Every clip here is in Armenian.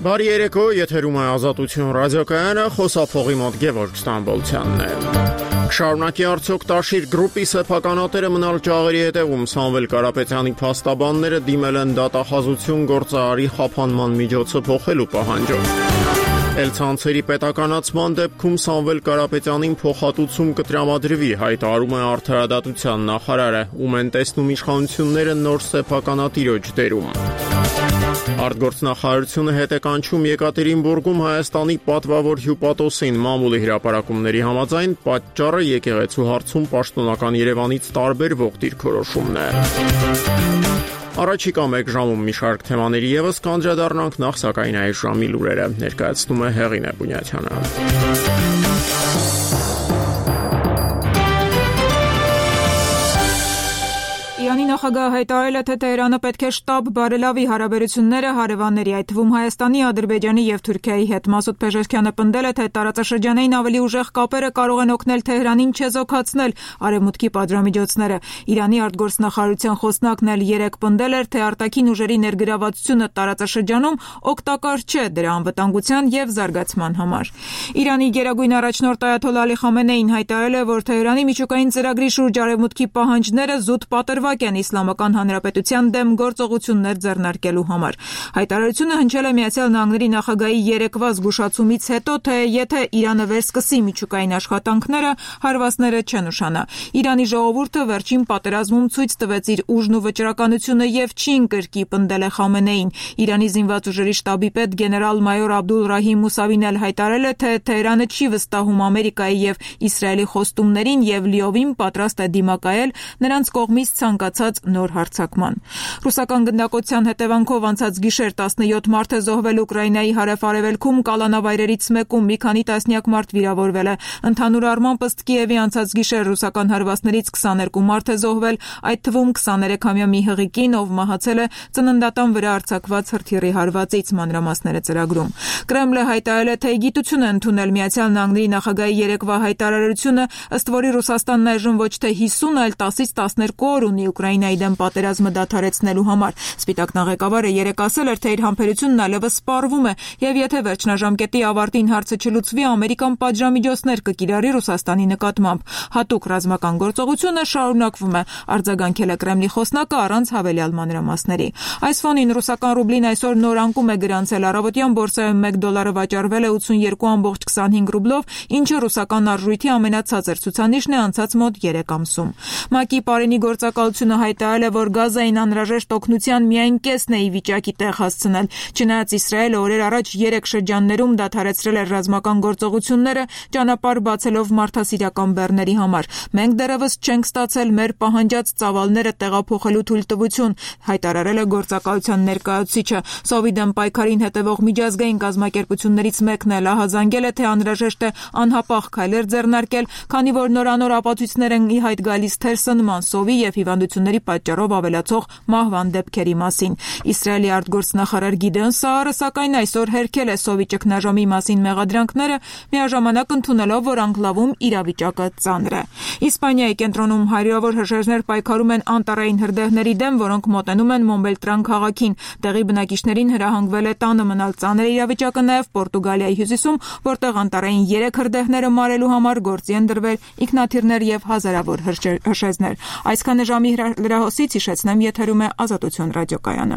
Բարի երեկո, եթերում է Ազատություն ռադիոկայանը, խոսափողի մոտ Գևորգ Ստամբոլցյանն է։ Շարունակի արդյոք Տաշիր գրուպի սեփականատերը մնալ ճաղերի հետևում Սամվել Կարապետյանի փաստաբանները դիմել են դատախազություն գործարարի խափանման միջոցը փոխելու պահանջով։ Էլցանցերի պետականացման դեպքում Սամվել Կարապետյանին փոխհատուցում կտրամադրվի, հայտարարում է Արդարադատության նախարարը, ում են տեսնում իշխանությունները նոր սեփականատիրոջ դերում։ Արտգործնախարարությունը հետ է կանչում Եկատերինբուրգում Հայաստանի պատվավոր հյուպատոսին մամուլի հրապարակումների համաձայն պատճառը եկեղեցու հարցում պաշտոնական Երևանից տարբերվող դիրքորոշումն է։ Առաջիկա մեկ ժամում մի շարք թեմաների եւս կանդրադառնանք, նախ սակայն այս ժամի լուրերը ներկայացնում է Հեղինե Բունյաթյանը։ Իրանի նախագահը հայտարարել է, թե Տեհրանը պետք է շտապ բարելավի հարաբերությունները հարևանների, այդ թվում Հայաստանի, Ադրբեջանի եւ Թուրքիայի հետ։ Մասուդ Փեժեշքյանը պնդել է, թե տարածաշրջանային ավելի ուժեղ կապերը կարող են օգնել Տեհրանին չեզոքացնել արևմուտքի պատժամիջոցները։ Իրանի արտգործնախարարության խոսնակն էլ երեկ պնդել էր, թե արտաքին ուժերի ներգրավվածությունը տարածաշրջանում օգտակար չէ դրա անվտանգության եւ զարգացման համար։ Իրանի գերագույն առաջնորդ Այաթոլլա Ալի Խամենեին հայտարարել է, որ Տեհրանի միջուկային ծրագրի շուրջ արևմուտքի պահանջները զուտ պատրվակ են Իսլամական Հանրապետության դեմ գործողություններ ձեռնարկելու համար։ Հայտարարությունը հնչել է Միացյալ Նահանգների նախագահի երեկվա զգուշացումից հետո, թե եթե Իրանը վերսկսի միջուկային աշխատանքները, հարվածները չեն ուշանա։ Իրանի ժողովուրդը վերջին պատերազմում ցույց տվեց իր ուժն ու վճռականությունը եւ չի ընկրկի, պնդել է Խամենեին։ Իրանի զինված ուժերի շտաբի պետ գեներալ-մայոր Աբդուլ Ռահիմ Մուսավին էլ հայտարարել է, թե Տեհրանը չի վստահում Ամերիկայի եւ Իսրայելի խոստումներին եւ լիովին պատրաստ է դիմակայել նրանց կողմից ցանկացած նոր հարձակման։ Ռուսական գնդակոծության հետևանքով անցած գիշեր 17 մարդ է զոհվել Ուկրաինայի հարավ-արևելքում, կալանավայրերից մեկում մի քանի տասնյակ մարդ վիրավորվել է։ Ընդհանուր առմամբ ըստ Կիևի անցած գիշեր ռուսական հարվածներից 22 մարդ է զոհվել, այդ թվում 23-ամյա մի հղիկին, ով մահացել է ծննդատան վրա արձակված հրթիռի հարվածից, մանրամասները ծրագրում։ Կրեմլը հայտարարել է, թե գիտություն է ընդունել Միացյալ Նահանգների նախագահի երեկվա հայտարարությունը, ըստ որի Ռուսաստանն այժմ ոչ թե 50, այլ 10-ից 12 օր ունի Ուկրաինայի դեմ պատերազմը դադարեցնելու համար։ Սպիտակ ղեկավարը երեկ ասել էր, թե իր համբերությունն այլևս սպառվում է եւ եթե վերջնաժամկետի ավարտին հարցը չլուծվի, Ամերիկան պատժամիջոցներ կկիրառի Ռուսաստանի նկատմամբ։ Հատուկ ռազմական գործողությունը շարունակվում է, արձագանքել է Կրեմլի խոսնակը առանց հավելյալ մանրամասների։ Այս ֆոնին ռուսական ռուբլին այսօր նոր անկում է գրանցել, առավոտյան բորսայում $1 վաճառվել է 82.25 ռուբլով, ինչը ռուսական արժույթի ամենացածր ցուցանիշն է անցած մոտ 3 ամսում։ ՄԱԿ-ի Պարենի գործակալությունը հայտարարել է, որ Գազային անհրաժեշտ օգնության միայն կեսն է ի վիճակի տեղ հասցնել։ Չնայած Իսրայելը օրեր առաջ 3 շրջաններում դադարեցրել էր ռազմական գործողությունները, ճանապարհ բացելով մարդասիրական բեռների համար։ Մենք դեռևս չենք ստացել մեր պահանջած ծավալները տեղափոխելու թույլտվություն, հայտարարել է գործակալության ներկայացուցիչը։ Սովի դեմ պայքարին հետևող միջազգային կազմակերպություններից մեկն էլ ահազանգել է, թե անհրաժեշտ է անհապաղ քայլեր ձեռնարկել, քանի որ նորանոր ապացույցներ են ի հայտ գալիս թերսնման, սովի եւ հիվանդությունների պատճառով ավելացող մահվան դեպքերի մասին։ Իսրայելի արտգործնախարար Գիդեոն Սաարը սակայն այսօր հերքել է սովի ճգնաժամի մասին մեղադրանքները, միաժամանակ ընդունելով, որ անկլավում իրավիճակը ծանր է։ Իսպանիայի կենտրոնում հարյուրավոր հրշեջներ պայքարում են անտառային հրդեհների դեմ, որոնք մոտենում են Մոնբելտրան քաղաքին։ Տեղի բնակիչներին հրահանգվել է տանը մնալ, ծանր իրավիճակը նաև Պորտուգալիայի հյուսիսում, որտեղ անտառային 3 հրդեհները մարելու համար գործի են դրվել ինքնաթիռներ եւ հազարավոր հրշեջներ։ Այսքանը ժամի լրահոսից հիշեցնեմ, եթերում է Ազատություն ռադիոկայանը։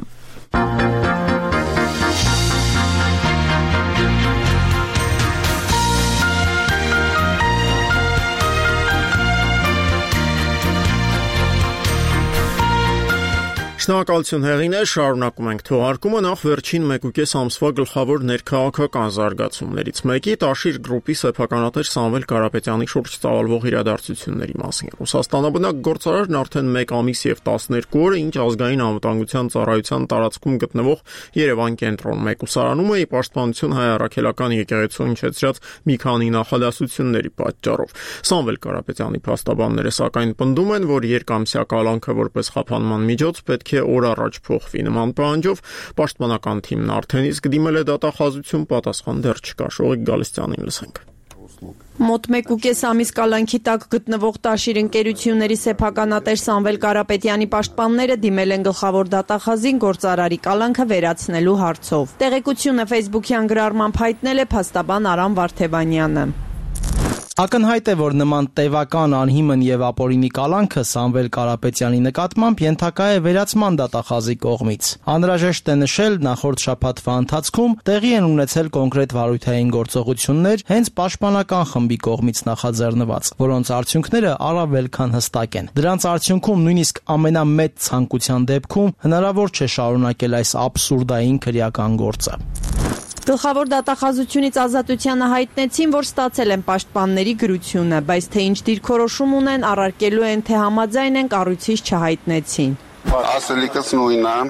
Շնորհակալություն Հեղինե, շարունակում ենք թողարկումը, նախ վերջին 1.5 ամսվա գլխավոր ներքաղաքական զարգացումներից մեկի Տաշիր գրուպի սեփականատեր Սամվել Կարապետյանի շուրջ ծավալվող իրադարձությունների մասին։ Ռուսաստանաբնակ գործարարն արդեն 1 ամիս եւ 12 օր ինչ ազգային անվտանգության ծառայության տարածքում գտնվող Երևան կենտրոն մեկուսարանում է ի պաշտպանություն հայ առաքելական եկեղեցու հնչեցրած մի քանի նախադասությունների պատճառով։ Սամվել Կարապետյանի փաստաբանները սակայն պնդում են, որ երկամսյա կալանքը որպես խափանման միջոց պետք է օր առաջ փոխվի։ Նման պահանջով պաշտպանական թիմն արդեն իսկ դիմել է դատախազություն, պատասխան դեռ չկա։ Շողիկ Գալստյանին լսենք։ Մոտ 1.5 ամիս կալանքի տակ գտնվող Տաշիր ընկերությունների սեփականատեր Սամվել Կարապետյանի պաշտպանները դիմել են գլխավոր դատախազին գործարարի կալանքը վերացնելու հարցով։ Տեղեկությունը Facebook-յան գրառմամբ հայտնել է փաստաբան Արամ Վարդևանյանը։ Ակնհայտ է, որ նման տևական անհիմն եւ ապօրինի կալանքը Սամվել Կարապետյանի նկատմամբ ենթակա է վերացման դատախազի կողմից։ Անհրաժեշտ է նշել, նախորդ շաբաթվա ընթացքում տեղի են ունեցել կոնկրետ վարույթային գործողություններ հենց պաշտպանական խմբի կողմից նախաձեռնված, որոնց արդյունքները առավել քան հստակ են։ Դրանց արդյունքում նույնիսկ ամենամեծ ցանկության դեպքում հնարավոր չէ շարունակել այս աբսուրդային քրեական գործը։ Գլխավոր դատախազությունից Ազատությանը հայտնեցին, որ ստացել են պաշտպանների գրությունը, բայց թե ինչ դիրքորոշում ունեն, առարկելու են, թե համաձայն են, կառույցից չհայտնեցին։ Ասելիքս նույնն է։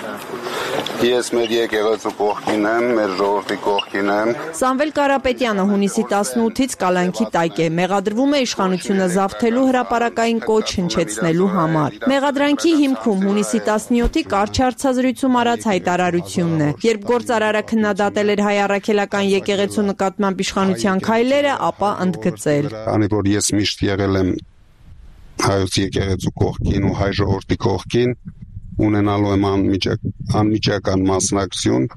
Ես մեր եկեղեցու կողքին եմ, մեր ժողովրդի կողքին եմ։ Սամվել Կարապետյանը հունիսի 18-ից կալանքի տակ է, մեղադրվում է իշխանությունը զավթելու հրապարակային կոչ հնչեցնելու համար։ Մեղադրանքի հիմքում հունիսի 17-ի կարճ հարցազրույցում արած հայտարարությունն է։ Երբ գործարարը քննադատել էր հայ առաքելական եկեղեցու նկատմամբ իշխանության քայլերը, ապա ընդգծել։ Քանի որ ես միշտ եղել եմ հայոց եկեղեցու կողքին ու հայ ժողովրդի կողքին, ունենալու եմ անմիջական մասնակցություն,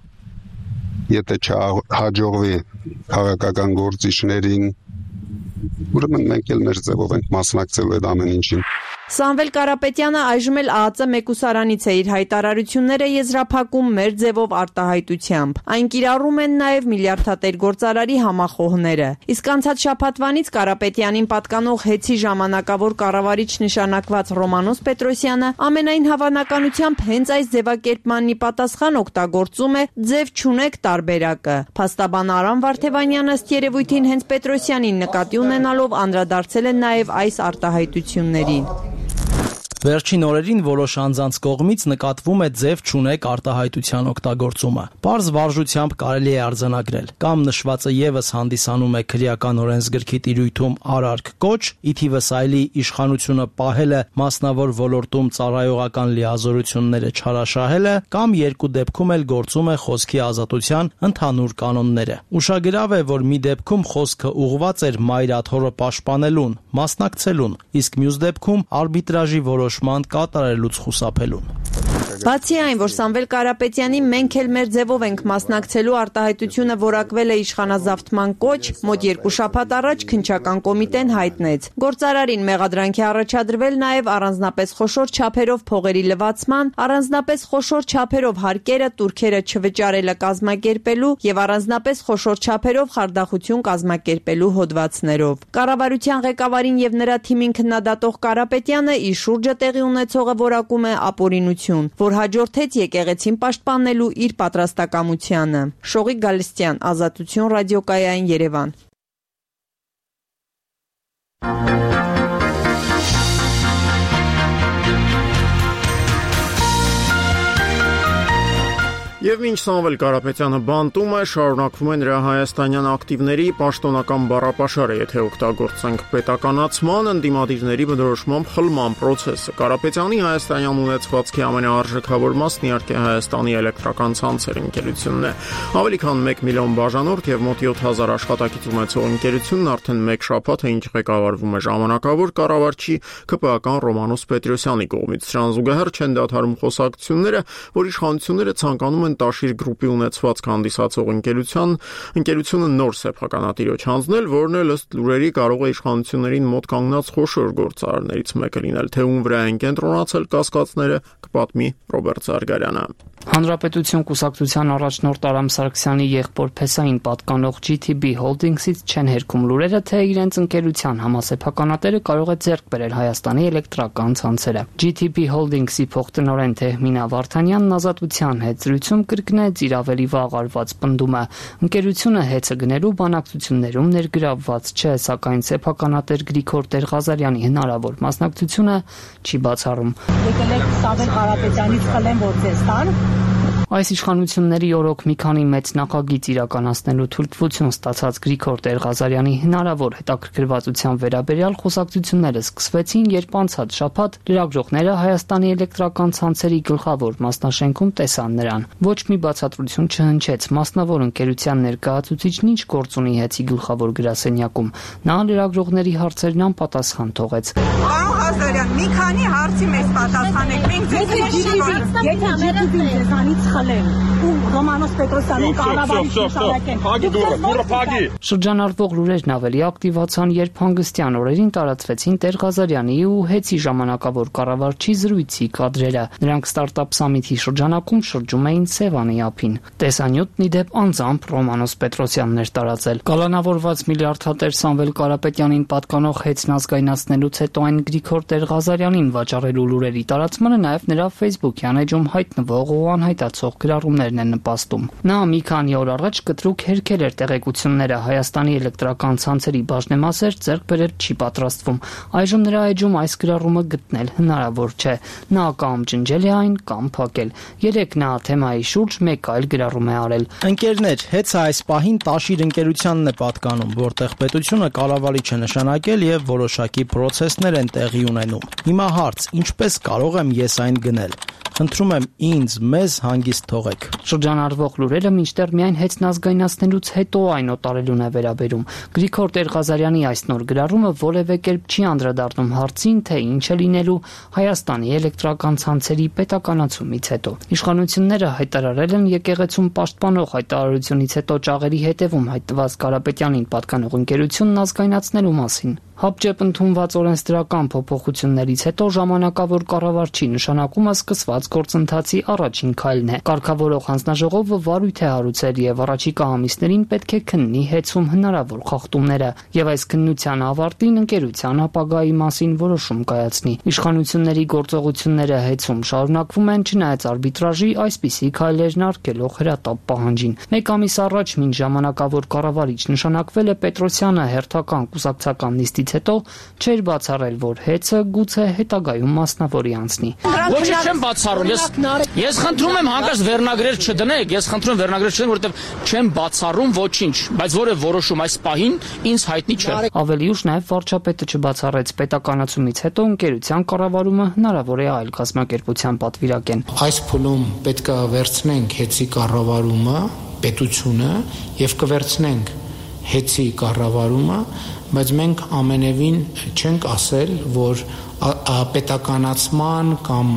եթե չհաջողվի քաղաքական գործիչներին, ուրեմն մենք էլ մեր ձևով ենք մասնակցելու այդ ամեն ինչին։ Սամվել Կարապետյանը այժմ էլ ԱԱԾ մեկուսարանից է իր հայտարարությունները եզրափակում մեր ձևով արտահայտությամբ։ Այն կիրառում են նաև միլիարդատեր գործարարի համախոհները։ Իսկ անցած շաբաթվանից Կարապետյանին պատկանող ՀԵՑ-ի ժամանակավոր կառավարիչ նշանակված Ռոմանոս Պետրոսյանը ամենայն հավանականությամբ հենց այս ձևակերպմանն ի պատասխան օգտագործում է «ձև չունեք» տարբերակը։ Փաստաբան Արամ Վարդևանյանը ըստ երևույթին հենց Պետրոսյանին նկատի ունենալով անդրադարձել են նաև այս արտահայտություններին։ Վերջին օրերին որոշ անձանց կողմից նկատվում է ձև չունեք արտահայտության օգտագործումը։ Պարզ վարժությամբ կարելի է արձանագրել։ Կամ նշվածը եւս հանդիսանում է քրեական օրենսգրքի տիրույթում արարք կոչ, ի թիվս այլի իշխանությունը պահելը մասնավոր ոլորտում ծառայողական լիազորությունները չարաշահելը, կամ երկու դեպքում էլ գործում է խոսքի ազատության ընդհանուր կանոնները։ Ուշագրավ է, որ մի դեպքում խոսքը ուղղված էր մայր աթոռը պաշտպանելուն, մասնակցելուն, իսկ մյուս դեպքում արբիտրաժի որոշման կատարելուց խուսափելուն։ Բացի այն, որ Սամվել Կարապետյանի «մենք էլ մեր ձևով ենք մասնակցելու» արտահայտությունը որակվել է իշխանազավթման կոչ, մոտ 2 շաբաթ առաջ քննչական կոմիտեն հայտնեց։ Գործարարին մեղադրանք է առաջադրվել նաև առանձնապես խոշոր չափերով փողերի լվացման, առանձնապես խոշոր չափերով հարկերը տուրքերը չվճարելը կազմակերպելու եւ առանձնապես խոշոր չափերով խարդախություն կազմակերպելու հոդվածներով։ Կառավարության ղեկավարին եւ նրա թիմին քննադատող Կարապետյանը իր շուրջը տեղի ունեցողը որակում է ապօրինություն, որ հաջորդեց եկեղեցին պաշտպանելու իր պատրաստակամությանը։ Շողիկ Գալստյան, Ազատություն ռադիոկայան, Երևան։ Եվ մինչ Սամվել Կարապետյանը բանտում է, շարունակվում է նրա հայաստանյան ակտիվների պաշտոնական բառապաշարը, եթե օգտագործենք պետականացման, ընդդիմադիրների բնորոշմամբ խլման process-ը։ Կարապետյանի հայաստանյան ունեցվածքի ամենաարժեքավոր մասն իհարկե Հայաստանի էլեկտրական ցանցեր ընկերությունն է։ Ավելի քան 1 միլիոն բաժանորդ եւ մոտ 7000 աշխատակից ունեցող ընկերությունն արդեն 1 շաբաթ է ինչ ղեկավարվում է ժամանակավոր կառավարչի ԿՊԱ-ական Ռոմանոս Պետրոսյանի կողմից։ Սրան զուգահեռ չեն դադարում խոսակցությունները, որ իշխանությունները ցանկանում են Տաշիր գրուպի ունեցվածք հանդիսացող ընկերությունը նոր սեփականատիրոջ հանձնել, որն էլ ըստ լուրերի կարող է իշխանություններին մոտ կանգնած խոշոր գործարարներից մեկը լինել, թե ում վրա են կենտրոնացել կասկածները, կպատմի Ռոբերտ Զարգարյանը։ Հանրապետություն կուսակցության առաջնորդ Արամ Սարգսյանի եղբոր Փեսային պատկանող GTB Holdings-ից չեն հերքում լուրերը, թե իրենց ընկերության համասեփականատերը կարող է ձեռք բերել Հայաստանի էլեկտրական ցանցերը։ GTB Holdings-ի փոխտնօրեն Թեհմինա Վարդանյանն Ազատության հետ զրույցում կրկնեց իր ավելի վաղ արված պնդումը։ Ընկերությունը հեծը գնելու բանակցություններում ներգրավված չէ, սակայն սեփականատեր Գրիգոր Տեր-Ղազարյանի հնարավոր մասնակցությունը չի բացառում։ Եկել եք Սամվել Կարապետյանից խլեմ, որ ձեզ տան, Այս իշխանությունների օրոք մի քանի մեծ նախագիծ իրականացնելու թույլտվություն ստացած Գրիգոր Տեր-Ղազարյանի հնարավոր հետաքրքրվածության վերաբերյալ խոսակցությունները սկսվեցին, երբ անցած շաբաթ լրագրողները Հայաստանի էլեկտրական ցանցերի գլխավոր մասնաշենքում տեսան նրան։ Ոչ մի բացատրություն չհնչեց, մասնավոր ընկերության ներկայացուցիչն ինչ գործ ունի ՀԵՑ-ի գլխավոր գրասենյակում։ Նա լրագրողների հարցերն անպատասխան թողեց։ Պարոն Ղազարյան, մի քանի հարցի մեզ պատասխանեք։ Մենք ձեզ Ռոմանոս Պետրոսյանի կառավարիչ Շրջանառվող լուրերն ավելի ակտիվացան, երբ հանգստյան օրերին տարածվեցին Տեր-Ղազարյանի ու ՀԵՑ-ի ժամանակավոր կառավարչի զրույցի կադրերը։ Նրանք ստարտափ սամիթի շրջանակում շրջում էին Սևանի ափին։ Տեսանյութն ի դեպ անձամբ Ռոմանոս Պետրոսյանն էր տարածել։ Կալանավորված միլիարդատեր Սամվել Կարապետյանին պատկանող ՀԵՑ-ն ազգայնացնելուց հետո այն Գրիգոր Տեր-Ղազարյանին վաճառելու լուրերի տարածմանը նաև նրա Facebook-յան էջում հայտնվող ու անհայտացող գրառումներն են նպաստում։ Նա մի քանի օր առաջ կտրուկ հերքել էր տեղեկությունները Հայաստանի էլեկտրական ցանցերի բաժնեմասեր ձեռք բերել չի պատրաստվում։ Այժմ նրա էջում այս գրառումը գտնել հնարավոր չէ։ Նա կամ ջնջել է այն, կամ փակել։ Երեք նա թեմայի շուրջ մեկ այլ գրառում է արել։ Ընկերներ, ՀԵՑ-ը այս պահին Տաշիր ընկերությանն է պատկանում, որտեղ պետությունը կառավարիչ է նշանակել եւ որոշակի պրոցեսներ են տեղի ունենում։ Հիմա հարց, ինչպես կարող եմ ես այն գնել։ Խնդրում եմ ինձ, մեզ հանգիստ թողեք։ Շրջանառվող լուրերը մինչդեռ միայն ՀԵՑ-ն ազգայնացնելուց հետո այն օտարելուն է վերաբերում։ Գրիգոր Տեր-Ղազարյանի այս նոր գրառումը որևէ կերպ չի անդրադառնում հարցին, թե ինչ է լինելու Հայաստանի էլեկտրական ցանցերի պետականացումից հետո։ Իշխանությունները հայտարարել են եկեղեցում պաշտպանող հայտարարությունից հետո ճաղերի հետևում հայտնված Կարապետյանին պատկանող ընկերությունն ազգայնացնելու մասին։ Հապճեպ ընդունված օրենսդրական փոփոխություններից հետո ժամանակավոր կառավարչի նշանակումը սկսված գործընթացի առաջին քայլն է։ Կարգավորող հանձնաժողովը վարույթ է հարուցել եւ առաջիկա ամիսներին պետք է քննի ՀԵՑ-ում հնարավոր խախտումները եւ այս քննության ավարտին ընկերության ապագայի մասին որոշում կայացնի։ Իշխանությունների գործողությունները ՀԵՑ-ում շարունակվում են չնայած արբիտրաժի այսպիսի քայլերն արգելող հրատապ պահանջին։ Մեկ ամիս առաջ մինչ ժամանակավոր կառավարիչ նշանակվել է Պետրոսյանը հերթական կուսակցական նիստի հետո չէր բացառել, որ ՀԵՑ-ը գուցե հետագայում մասնավորի անցնի։ Ոչինչ չեմ բացառում, ես խնդրում եմ հանկարծ վերնագրեր չդնեք, որովհետև չեմ բացառում ոչինչ, բայց որևէ որոշում այս պահին ինձ հայտնի չէ։ Ավելի ուշ նաև վարչապետը չբացառեց պետականացումից հետո ընկերության կառավարումը հնարավոր է այլ կազմակերպության պատվիրակեն։ Այս փուլում պետք է վերցնենք ՀԵՑ-ի կառավարումը, պետությունը եւ կվերցնենք ՀԵՑ-ի կառավարումը, բայց մենք ամենևին չենք ասել, որ պետականացման կամ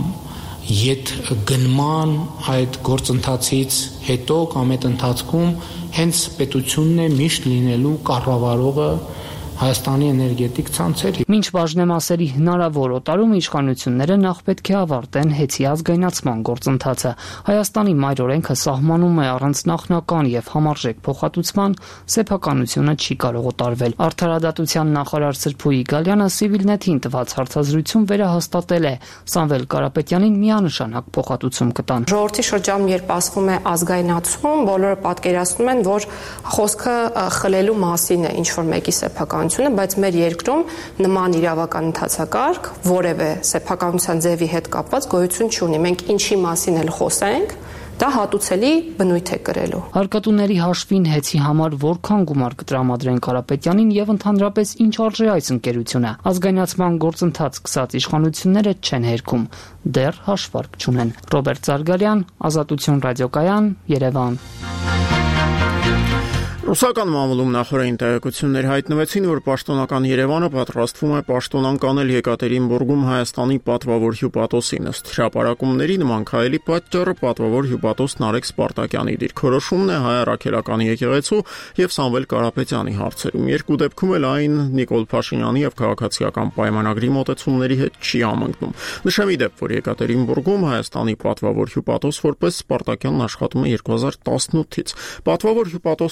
ետ գնման այդ գործընթացից հետո կամ այդ ընթացքում հենց պետությունն է միշտ լինելու կառավարողը Հայաստանի էներգետիկ ցանցերի։ Մինչ բաժնեմասերի հնարավոր օտարումը իշխանությունները նախ պետք է ավարտեն ՀԵՑ-ի ազգայնացման գործընթացը։ Հայաստանի մայր օրենքը սահմանում է առանց նախնական եւ համարժեք փոխհատուցման սեփականությունը չի կարող օտարվել։ Արդարադատության նախարար Սրփուի Գալյանը Civilnet-ին տված հարցազրույցում վերահաստատել է Սամվել Կարապետյանին միանշանակ փոխհատուցում կտան։ Ժողովրդի շրջանում երբ ասվում է ազգայնացում, բոլորը պատկերացնում են, որ խոսքը խլելու մասին է ինչ-որ մեկի սեփականությունը, բայց մեր երկրում նման իրավական ընթացակարգ որևէ սեփականության ձևի հետ կապված գոյություն չունի։ Մենք ինչի մասին էլ խոսենք, դա հատուցելի բնույթ է կրելու։ Հարկատուների հաշվին ՀԵՑ-ի համար որքան գումար կտրամադրեն Կարապետյանին եւ ընդհանրապես ինչ արժե այս ընկերությունը։ Ազգայնացման գործընթաց սկսած իշխանությունները չեն հերքում, դեռ հաշվարկ չունեն։ Ռոբերտ Զարգարյան, Ազատություն ռադիոկայան, Երևան։ Ռուսական մամուլում նախորդին տեղեկություններ հայտնվեցին, որ պաշտոնական Երևանը պատրաստվում է պաշտոնան կանել Եկատերինբուրգում Հայաստանի պատվավոր հյուպատոսին։ Ըստ հրապարակումների նման քայլի պատճառը պատվավոր հյուպատոս Նարեկ Սպարտակյանի դիրքորոշումն է Հայ առաքելական եկեղեցու եւ Սամվել Կարապետյանի հարցերում։ Երկու դեպքում էլ այն Նիկոլ Փաշինյանի եւ քաղաքացիական պայմանագրի մոտեցումների հետ չի ամընկնում։ Նշեմ ի դեպ, որ Եկատերինբուրգում Հայաստանի պատվավոր հյուպատոս որպես Սպարտակյանն աշխատում է 2018-ից։ Պատվավոր հյուպատոսներն ի դեպ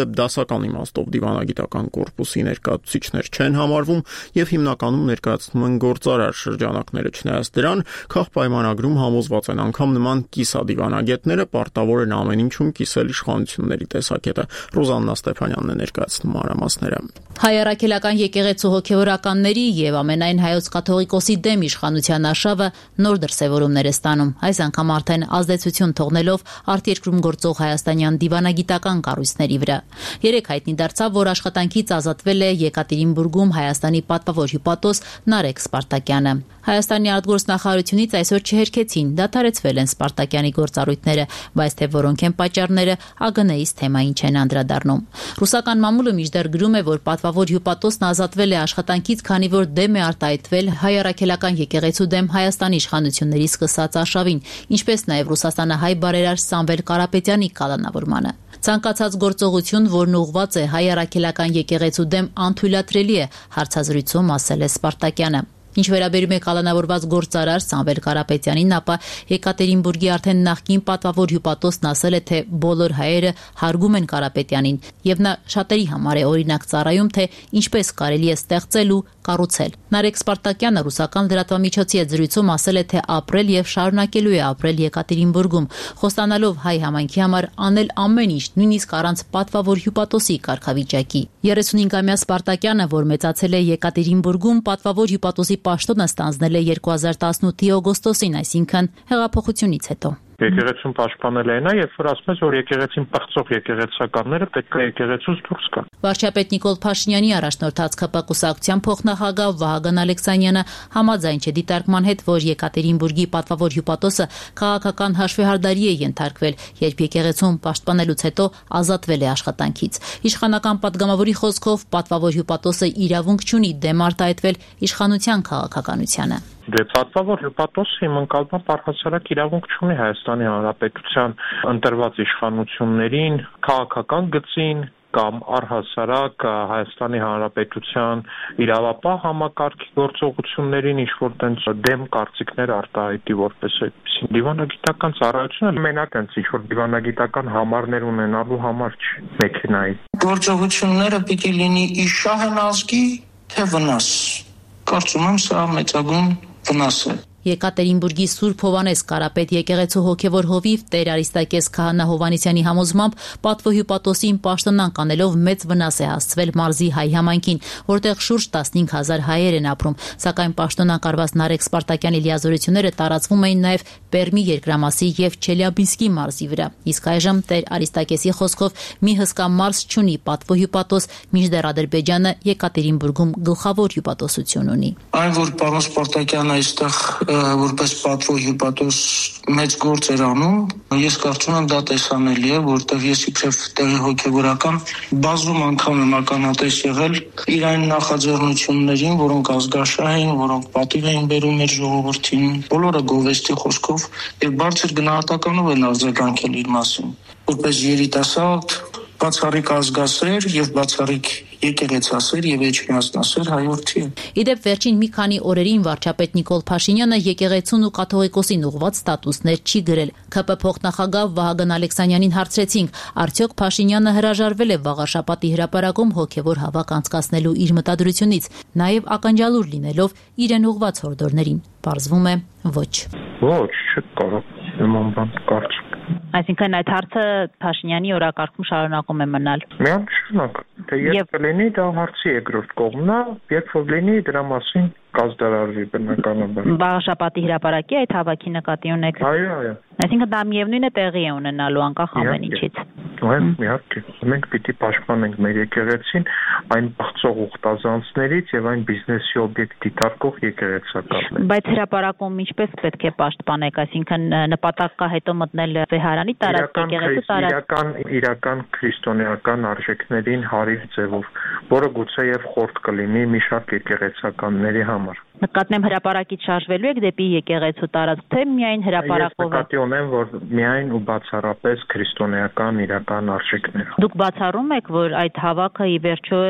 որովհետև դասական իմաստով դիվանագիտական կորպուսի ներկայացուցիչներ չեն համարվում եւ հիմնականում ներկայացնում են գործարար շրջանակները, չնայած դրան քաղ պայմանագրում համոզված են անգամ նման կիսադիվանագետները պարտավոր են ամեն ինչում կիսել իշխանությունների տեսակետը։ Ռոզաննա Ստեփանյանն է ներկայացնում մանրամասները։ Հայ-առաքելական եկեղեցու հոգևորականների եւ ամենայն հայոց կաթողիկոսի դեմ իշխանության արշավը նոր դրսևորումներ է ստանում։ Այս անգամ արդեն ազդեցություն թողնելով արտերկրում գործող հայաստանյան դիվանագիտական կառույցների վրա։ Երեք հայտնի դարձավ, որ աշխատանքից ազատվել է Եկատերինբուրգում Հայաստանի պատվավոր հյուպատոս Նարեկ Սպարտակյանը։ Հայաստանի արտգործնախարարությունից այսօր չհերքեցին, դադարեցվել են Սպարտակյանի գործառույթները, բայց թե որոնք են պատճառները, ԱԳՆ-ից թեմային չեն անդրադառնում։ Ռուսական մամուլը մինչդեռ գրում է, որ պատվավոր հյուպատոսն ազատվել է աշխատանքից, քանի որ դեմ է արտահայտվել հայ-առաքելական եկեղեցու դեմ Հայաստանի իշխանությունների սկսած արշավին, ինչպես նաև ռուսաստանահայ բարերար Սամվել Կարապետյանի կալանավորմանը։ Ցանկացած գործողություն, որն ուղղված է հայ-առաքելական եկեղեցու դեմ, անթույլատրելի է, հարցազրույցում ասել է Սպարտակյանը։ Ինչ վերաբերում է կալանավորված գործարար Սամվել Կարապետյանին, ապա Եկատերինբուրգի արդեն նախկին պատվավոր հյուպատոսն ասել է, թե բոլոր հայերը հարգում են Կարապետյանին, եւ նա շատերի համար է օրինակ ծառայում, թե ինչպես կարելի է ստեղծել ու կառուցել։ Նարեկ Սպարտակյանը ռուսական լրատվամիջոցի հետ զրույցում ասել է, թե ապրել եւ շարունակելու է ապրել Եկատերինբուրգում, խոստանալով հայ համայնքի համար անել ամեն ինչ, նույնիսկ առանց պատվավոր հյուպատոսի կարգավիճակի։ 35-ամյա Սպարտակյանը, որ մեծացել է Եկատերինբուրգում, պատվավոր հյուպատոսի պաշտոնը ստանձնել է 2018-ի օգոստոսին, այսինքն հեղափոխությունից հետո։ Եկեղեցուն պաշտպանել է նա, երբ որ ասում ես, որ եկեղեցին պղծող եկեղեցականները պետք է եկեղեցուց դուրս գան։ Վարչապետ Նիկոլ Փաշինյանի առաջնորդած ԿՊ կուսակցության փոխնախագահ Վահագն Ալեքսանյանը համաձայն չէ դիտարկման հետ, որ Եկատերինբուրգի պատվավոր հյուպատոսը քաղաքական հաշվեհարդարի է ենթարկվել, երբ եկեղեցուն պաշտպանելուց հետո ազատվել է աշխատանքից։ Իշխանական պատգամավորի խոսքով պատվավոր հյուպատոսը իրավունք չունի դեմ արտահայտվել իշխանության քաղաքականությանը։ Դե պատվավոր հյուպատոսը իմ ընկալմամբ առհասարակ իրավունք չունի Հայաստանի Հանրապետության ընտրված իշխանություններին, քաղաքական գծին կամ առհասարակ Հայաստանի Հանրապետության իրավապահ համակարգի գործողություններին ինչ-որ տենց դեմ կարծիքներ արտահայտի որպես այդպիսին։ Դիվանագիտական ծառայությունը մենակ այնց ինչ-որ դիվանագիտական համարներ ունենալու համար չի մեքենայի։ Գործողությունները պիտի լինի իշահն ազգի, թե վնաս։ Կարծում եմ սա մեծագույն վնաս է։ Եկատերինբուրգի Սուրբ Հովանես Կարապետ եկեղեցու հոգևոր հովիվ Տեր Արիստակես Քահանա Հովանեսյանի համոզմամբ պատվոհյուպատոսին պաշտոնանկ անելով մեծ վնաս է հասցվել մարզի հայ համայնքին, որտեղ շուրջ 15000 հայեր են ապրում, սակայն պաշտոնանկ արված Նարեկ Սպարտակյանի լիազորությունները տարածվում էին նաև Պերմի երկրամասի եւ Չելյաբինսկի մարզի վրա։ Իսկ այժմ Տեր Արիստակեսի խոսքով մի հսկա մարզ չունի պատվոհյուպատոս, մինչդեռ Ադրբեջանը Եկատերինբուրգում գլխավոր հյուպատոսություն ունի։ Այն որ պարոն Սպարտակյանը այստեղ որպես պատվո հյուպատոս մեծ գործ էր անում, ես կարծում եմ դա տեսանելի է, որտեղ ես իբրև տեղի հոգևորական բազում անգամ եմ ականատես եղել իր այն նախաձեռնություններին, որոնք ազգաշահ էին, որոնք պատիվ էին բերում մեր ժողովրդին, բոլորը գովեստի խոսքով եւ բարձր գնահատականով են արձագանքել իր մասին, որպես երիտասարդ, բացառիկ ազգասեր եւ բացառիկ եկեղեցասեր եւ էջմիածնասեր հայորդի։ Իդեպ վերջին մի քանի օրերին վարչապետ Նիկոլ Փաշինյանը եկեղեցուն ու կաթողիկոսին ուղղված ստատուսներ չի գրել։ ԿՊ փոխնախագահ Վահագն Ալեքսանյանին հարցրեցինք, արդյոք Փաշինյանը հրաժարվել է վաղաշաբաթի հրապարակում հոգևոր հավաք անցկացնելու իր մտադրությունից, նաեւ ականջալուր լինելով իրեն ուղղված հորդորներին։ Պարզվում է ոչ։ Ոչ, չկարող նման բան կարծում։ Այսինքն այդ հարցը Փաշինյանի օրակարգում շարունակում է մնալ։ Միանշանակ, թե երբ կլինի դա հարցի երկրորդ կողմն է, երբ որ լինի դրա մասին կազդարարվի բնականաբար։ Վաղաշաբաթի հրապարակի այդ հավաքի նկատի ունեք։ Այո։ Այսինքն դա միևնույն է տեղի է ունենալու անկախ ամեն ինչից։ Իհարկե, մենք պիտի պաշտպանենք մեր եկեղեցին այն բացող ուխտազանցներից եւ այն բիզնեսի օբյեկտ դիտարկող եկեղեցականներից։ Բայց հրապարակում ինչպես պետք է պաշտպանեք, այսինքն նպատակ կա հետո մտնել վեհարանի տարածք եկեղեցու տարածք։ Իրական քրիստոնեական արժեքներին հարիր ձևով, որը գուցեև խորտ կլինի մի շարք եկեղեցականների համար։ Նկատեմ հրապարակից շարժվելու եք դեպի եկեղեցու տարածք, թե միայն հրապարակով։ Ես նկատի ունեմ, որ միայն ու բացառապես քրիստոնեական իրական արժեքներ։ Դուք բացառում եք, որ այդ հավաքը ի վերջո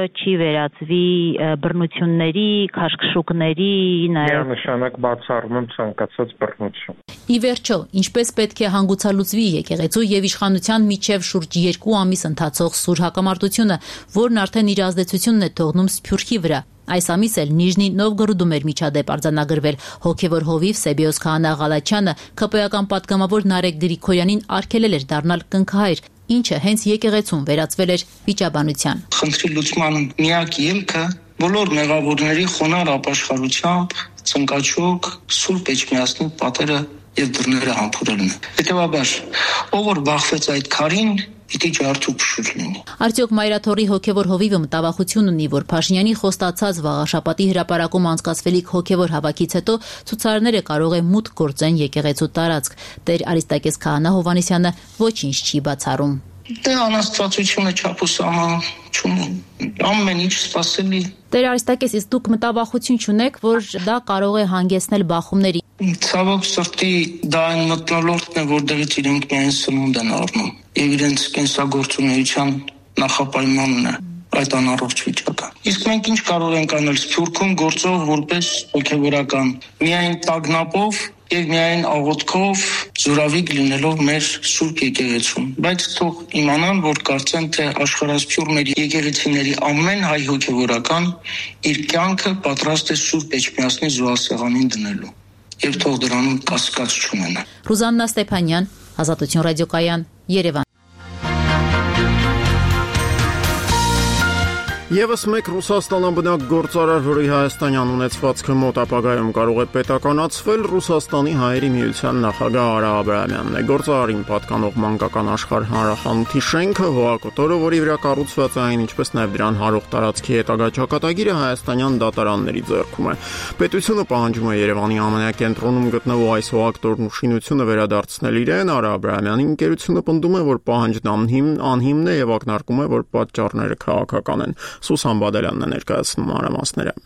չի վերածվի բռնությունների, քաշքշուկների, միանշանակ բացառում եմ ցանկացած բռնություն։ Ի վերջո, ինչպես պետք է հանգուցալուծվի եկեղեցու եւ իշխանության միջև շուրջ 2 ամիս ընթացող սուր հակամարտությունը, որն արդեն իր ազդեցությունն է թողնում Սփյուռքի վրա։ Այս ամիս էլ Նիժնի Նովգորոդում էր միջադեպ արձանագրվել։ Հոգևոր հովիվ Սեբիոս Քահանա Ղալաչյանը ԿՊ-ական պատգամավոր Նարեկ Գրիգորյանին արգելել էր դառնալ կնքահայր, ինչը հենց եկեղեցուն վերածվել էր վիճաբանության։ Խնդրի լուծման միակ ելքը բոլոր մեղավորների խոնարհ ապաշխարությամբ ծնկաչոք Սուրբ Էջմիածնի պատերը եւ դռները համբուրելն է։ Հետևաբար, ով որ բախվեց այդ քարին, պիտի ջարդու փշուր լինի։ Արդյոք Մայրաթորի հոգևոր հովիվը մտավախություն ունի, որ Փաշինյանի խոստացած վաղաշաբաթի հրապարակում անցկացվելիք հոգևոր հավաքից հետո ցուցարարները կարող է մուտք գործեն եկեղեցու տարածք։ Տեր Արիստակես Քահանա Հովանեսյանը ոչինչ չի բացառում։ Դե անաստվածությունը չափուսահան չունի, ամեն ինչ սпасելի։ Տեր Արիստակես, իսկ դուք մտավախություն չունեք, որ դա կարող է հանգեցնել բախումների։ Ցավոք սրտի դա այն մթնոլորտն է, որտեղից իրենք միայն սնունդ են առնում եւ իրենց կենսագործունեության նախապայմանն է այդ անառողջ վիճակը։ Իսկ մենք ինչ կարող ենք անել Սփյուռքում գործող որպես հոգեվորական, միայն տագնապով եւ միայն աղոթքով զորավիգ լինելով մեր Սուրբ եկեղեցուն, բայց թող իմանան, որ կարծեն, թե աշխարհասփյուռ մեր եկեղեցիների ամեն հայ հոգեվորական իր կյանքը պատրաստ է Սուրբ Էջմիածնի զոհասեղանին դնելու եւ թող դրանում կասկած չունենա։ Ռուզաննա Ստեփանյան, Ազատություն ռադիոկայան, Երևան։ Եվս մեկ Ռուսաստանաբնակ գործարար, որի հայաստանյան ունեցվածքը մոտ ապագայում կարող է պետականացվել, Ռուսաստանի հայերի միության նախագահ Արա Աբրահամյանն է։ Գործարարին պատկանող մանկական աշխարհ հանրախանութի շենքը, հողակոտորը, որի վրա կառուցված է այն, ինչպես նաև դրան հարող տարածքի հետագա ճակատագիրը հայաստանյան դատարանների ձեռքում է։ Պետությունը պահանջում է Երևանի ամենակենտրոնում գտնվող այս հողակտորն ու շինությունը վերադարձնել իրեն։ Արա Աբրահամյանի ընկերությունը պնդում է, որ պահանջն անհիմն է եւ ակնարկում է, որ պատճառները քաղաքական են։ Սուսան Բադալյանն է ներկայացնում մանրամասները։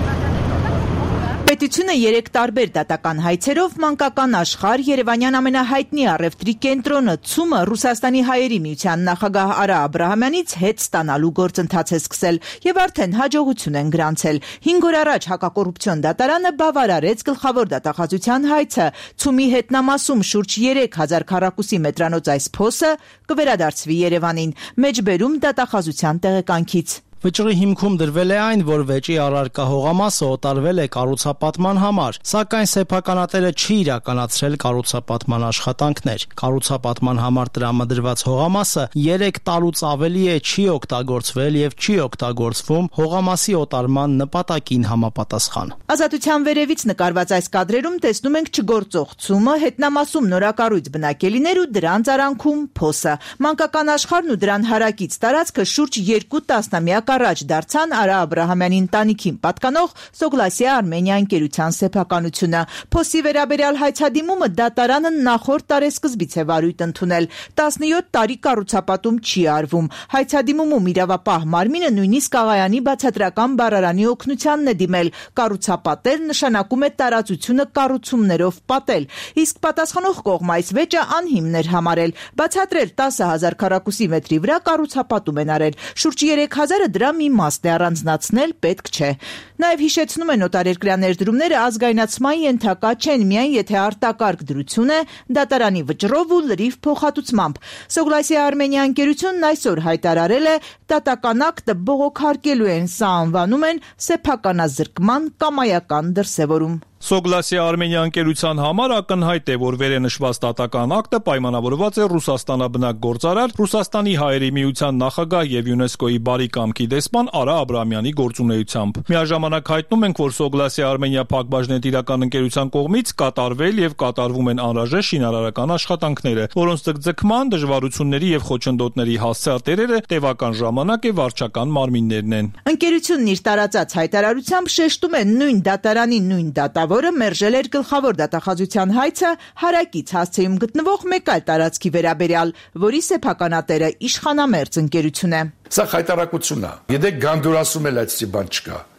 Պետությունը 3 տարբեր դատական հայցերով մանկական աշխարհ, Երևանյան ամենահայտնի առևտրի կենտրոնը ՑՈՒՄ-ը Ռուսաստանի հայերի միության նախագահ Արա Աբրահամյանից հետ ստանալու գործընթաց է սկսել եւ արդեն հաջողություն են գրանցել։ 5 օր առաջ հակակոռուպցիոն դատարանը բավարարեց գլխավոր դատախազության հայցը։ ՑՈՒՄ-ի հետնամասում շուրջ 3000 քառակուսի մետրանոց այս փոսը կվերադարձվի Երևանին։ Մեջբերում դատախազության տեղեկանքից։ Վճռի հիմքում դրվել է այն, որ վեճի առարկա հողամասը օտարվել է կառուցապատման համար, սակայն սեփականատերը չի իրականացրել կառուցապատման աշխատանքներ։ Կառուցապատման համար տրամադրված հողամասը 3 տարուց ավելի է չի օգտագործվել եւ չի օգտագործվում հողամասի օտարման նպատակին համապատասխան։ Ազատության վերևից նկարված այս կադրերում տեսնում ենք չգործող ՑՈՒՄ-ը, հետնամասում նորակառույց բնակելիներ ու դրանց արանքում փոսը։ Մանկական աշխարհն ու դրան հարակից տարածքը շուրջ 2 տասնամյակ առաջ դարձան Արա Աբրահամյանի ընտանիքին պատկանող Սոգլասիա Արմենիա ընկերության սեփականությունը։ Փոսի վերաբերյալ հայցադիմումը դատարանը նախորդ տարեսկզբից է վարույթ ընդունել։ 17 տարի կառուցապատում չի արվում։ Հայցադիմումում իրավապահ մարմինը նույնիսկ Աղայանի բացատրական բառարանի օգնությանն է դիմել։ Կառուցապատել նշանակում է տարածությունը կառուցումներով պատել։ Իսկ պատասխանող կողմը այս վեճը անհիմն էր համարել։ Բացատրել 10000 քառակուսի մետրի վրա կառուցապատում են արել։ Շուրջ 3000-ը դրա մի մասն է, առանձնացնել պետք չէ։ Նաև հիշեցնում է նոտարերկրյա ներդրումները ազգայնացման ենթակա չեն, միայն եթե արտակարգ դրություն է դատարանի վճռով ու լրիվ փոխհատուցմամբ։ Սոգլասիա Արմենիա ընկերությունն այսօր հայտարարել է, դատական ակտը բողոքարկելու են, սա անվանում են սեփականազրկման կամայական դրսևորում։ Սոգլասիա Արմենիա ընկերության համար ակնհայտ է, որ վերենշված դատական ակտը պայմանավորված է Ռուսաստանաբնակ գործարար, Ռուսաստանի հայերի միության նախագահ եւ ՅՈՒՆԵՍԿՕ-ի բարի կամքի դեսպան Արա Աբրահամյանի գործունեությամբ։ Միաժամանակ հայտնում ենք, որ Սոգլասիա Արմենիա փակbaşնետիրական ընկերության կողմից կատարվել եւ կատարվում են անհրաժեշտ շինարարական աշխատանքները, որոնց ձգձգման, դժվարությունների եւ խոչընդոտների հասցեատերերը տևական ժամանակ է վարչական մարմիններն են։ Ընկերությունն իր տարածած հայտարարությամբ շեշտում է նույն դատարանի նույն որը մերժել էր գլխավոր դատախազության հայցը հարակից հասցեում գտնվող մեկ այլ տարածքի վերաբերյալ, որի սեփականատերը իշխանամերձ ընկերություն է։ Սա հայտարարություն է։ Եթե գանդուրասում էլ այդպիսի բան չկա,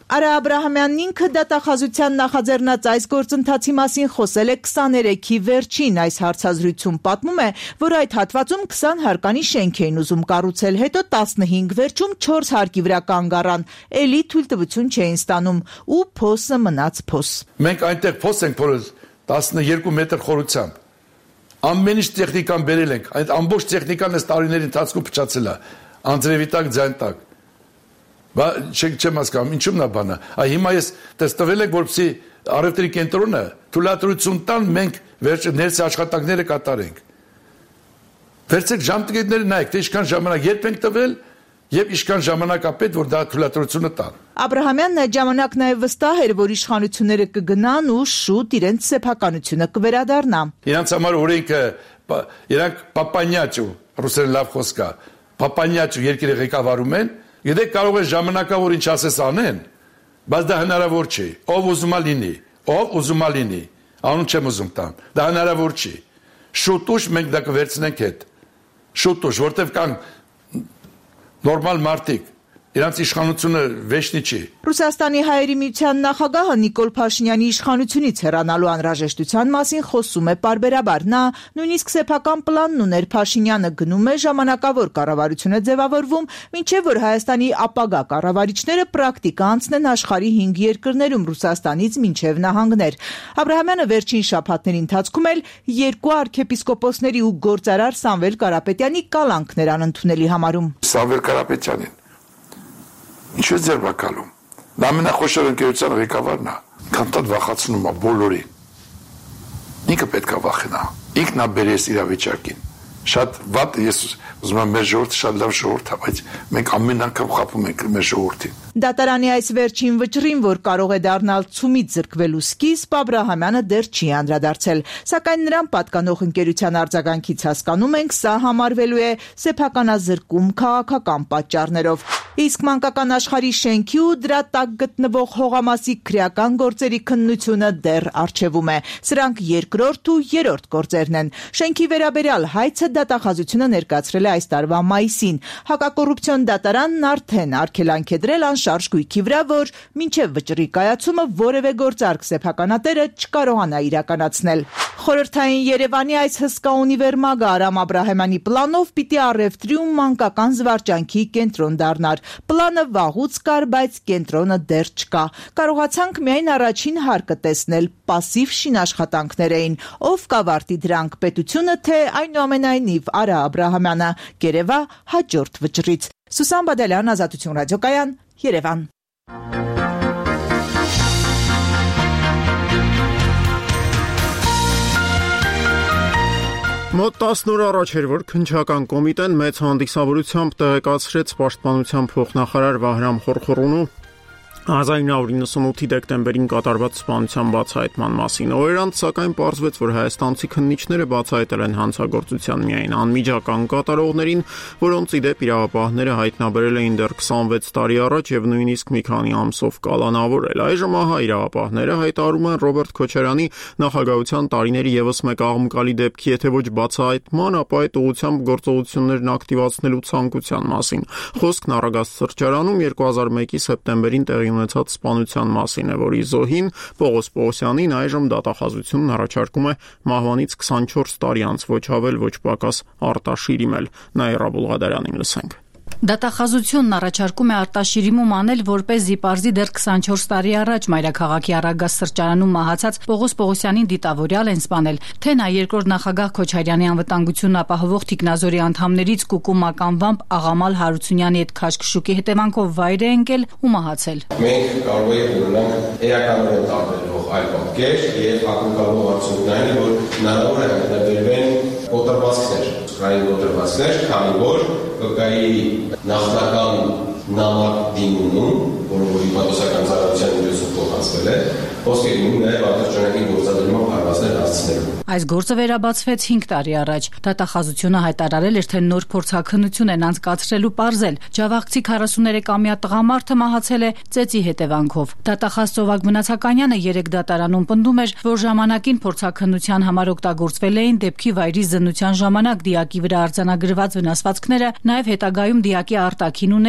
Արա Աբրահամյանն ինքը դատախազության նախաձեռնած այս գործընթացի մասին խոսել է 23-ի վերջին այս հարցազրույցում, պատմում է, որ այդ հատվածում 20 հարկանի շենք էին ուզում կառուցել, հետո 15 վերջում 4 հարկի վրա կանգ առան, էլի թույլտվություն չէին ստանում ու փոսը մնաց փոս։ Մենք այնտեղ փոս ենք փորել 12 մետր խորությամբ։ Ամեն ինչ տեխնիկան բերել ենք, այդ ամբողջ տեխնիկան այս տարիների ընթացքում փչացել է, անձրևի տակ, ձայն տակ։ Չեմ հասկանում, ինչու՞մն է բանը։ Հիմա ես տեստվել եք, որպեսզի առևտրի կենտրոնը թույլատրություն տան, մենք ներսի աշխատանքները կատարենք։ Վերցեք ժամտկետները նայեք, թե ինչքան ժամանակ երբ ենք տվել եւ ինչքան ժամանակ է պետք, որ դա թույլատրությունը տան։ Աբրահամյանն այդ ժամանակ նաև վստահ էր, որ իշխանությունները կգնան ու շուտ իրենց սեփականությունը կվերադառնա։ Իրանց համար օրենքը, իրանք պապանյաճու, ռուսերեն լավ խոսք է, պապանյաճու երկիրը ղեկավարում են, գիտեք կարող է ժամանակավոր ինչ ասես անեն, բայց դա հնարավոր չի։ Ով ուզում է լինի, անուն չեմ ուզում տան, դա հնարավոր չի։ Շուտ ուշ մենք դա կվերցնենք հետ։ Շուտ ուշ, որտեվ կան նորմալ մարդիկ, իրանց իշխանությունը վեճնի չի։ Ռուսաստանի հայերի միության նախագահը Նիկոլ Փաշինյանի իշխանությունից հեռանալու անհրաժեշտության մասին խոսում է պարբերաբար։ Նա նույնիսկ սեփական պլանն ուներ, Փաշինյանը գնում է, ժամանակավոր կառավարություն է ձևավորվում, մինչև որ Հայաստանի ապագա կառավարիչները պրակտիկա անցնեն աշխարհի 5 երկրներում, Ռուսաստանից մինչև նահանգներ։ Աբրահամյանը վերջին շաբաթների ընթացքում էլ 2 arczepiskoposների ու գործարար Սամվել Կարապետյանի կալանքներ անընդունելի համարում։ Սամվել Կարապետյանին ինչու է ձերբակալում։ Նա ամենախոշոր ընկերության ղեկավարն է, քանտատ վախացնում է բոլորին։ Ինքը պետք է վախենա։ Ինքն է բերես իրավիճակին։ Շատ վատ ես ուզում եմ մեր ժողովուրդը շատ լավ ժողովուրդ է, բայց մենք ամեն անգամ խաբում ենք մեր ժողովրդին։ Դատարանի այս վերջին վճռին, որ կարող է դառնալ ցումից զրկվելու սկիզբ, Աբրահամյանը դեռ չի անդրադարձել, սակայն նրան պատկանող ընկերության արձագանքից հասկանում ենք, սա համարվելու է սեփականազրկում քաղաքական պատճառներով։ Իսկ մանկական աշխարհի շենքի ու դրա տակ գտնվող հողամասի քրեական գործերի քննությունը դեռ առջևում է։ Սրանք երկրորդ ու երրորդ գործերն են։ Շենքի վերաբերյալ հայցը դատախազությունը ներկայացրել է այս տարվա մայիսին։ Հակակոռուպցիոն դատարանն արդեն արգելանք է դրել անշարժ գույքի վրա, որ մինչև վճռի կայացումը որևէ գործարք սեփականատերը չկարողանա իրականացնել։ Խորհրդային Երևանի այս հսկա ունիվերմագը Արամ Աբրահամյանի պլանով պիտի առևտրի ու մանկական զվարճանքի կենտրոն դառնար։ Պլանը վաղուց կար, բայց կենտրոնը դեռ չկա։ Կարողացանք միայն առաջին հարկը տեսնել, պասիվ շինաշխատանքներ էին։ Ով կավարտի դրանք, պետությունը թե այնուամենայնիվ Արա Աբրահամյանը, կերևա հաջորդ վճռից։ Սուսան Բադալյան, Ազատություն ռադիոկայան, Երևան։ Մոտ 10 օր առաջ էր, որ քննչական կոմիտեն մեծ հանդիսավորությամբ տեղեկացրեց պաշտպանության փոխնախարար Վահրամ Խորխորունու 1998-ի դեկտեմբերին կատարված սպանության բացահայտման մասին։ Օրեր անց, սակայն, պարզվեց, որ հայաստանցի քննիչները բացահայտել են հանցագործության միայն անմիջական կատարողներին, որոնց ի դեպ իրավապահները հայտնաբերել էին դեռ 26 տարի առաջ եւ նույնիսկ մի քանի ամսով կալանավորել։ Այժմ ահա իրավապահները հայտարարում են Ռոբերտ Քոչարյանի նախագահության տարիների եւս մեկ աղմկալի դեպքի, եթե ոչ բացահայտման, ապա այդ ուղղությամբ գործողություններն ակտիվացնելու ցանկության մասին։ Խոսքն Արագած սրճարանում 2001-ի սեպտեմբերին տեղի ունեցած սպանության մասին է, որի զոհին Պողոս Պողոսյանին այժմ դատախազությունն առաջարկում է մահվանից 24 տարի անց, ոչ ավել, ոչ պակաս արտաշիրիմել։ Նաիրա Բուլղադարյանին լսենք։ Դատախազությունն առաջարկում է արտաշիրիմում անել, որպեսզի պարզի դեռ 24 տարի առաջ մայրաքաղաքի Արագած սրճարանում մահացած Պողոս Պողոսյանին դիտավորյալ են սպանել, թե նա երկրորդ նախագահ Քոչարյանի անվտանգությունն ապահովող թիկնազորի անդամներից Կուկու Մականվամբ Աղամալ Հարությունյանի հետ քաշքշուկի հետևանքով վայր է ընկել ու մահացել։ Մենք կարող ենք ունենալ էականորեն տարբերվող այլ պատկեր եւ ակնկալող արդյունքն այն է, որ հնարավոր է հայտնաբերվեն կոտրվածքներ, սխալային կոտրվածքներ, քանի որ կգայի նախնական նամակ դիմում, որը պատասխանատվության ծառայության միջոցով փոխանցվել է, խոսքը լինում նաև ատրճանակի գործադրման հարվածներ հասցնելու։ Այս գործը վերաբացվեց 5 տարի առաջ։ Դատախազությունը հայտարարել էր, թե նոր փորձաքննություն են անցկացրելու պարզել։ Ջավախցի 43-ամյա տղամարդը մահացել է ծեծի հետևանքով։ Դատախազ Ծովակ Մնացականյանը 3 դատարանում պնդում էր, որ ժամանակին փորձաքննության համար օգտագործվել էին դեպքի վայրի զննության ժամանակ դիակի վրա արձանագրված վնասվածքները, նաև հետագայում դիակի արտաքին ու ներքին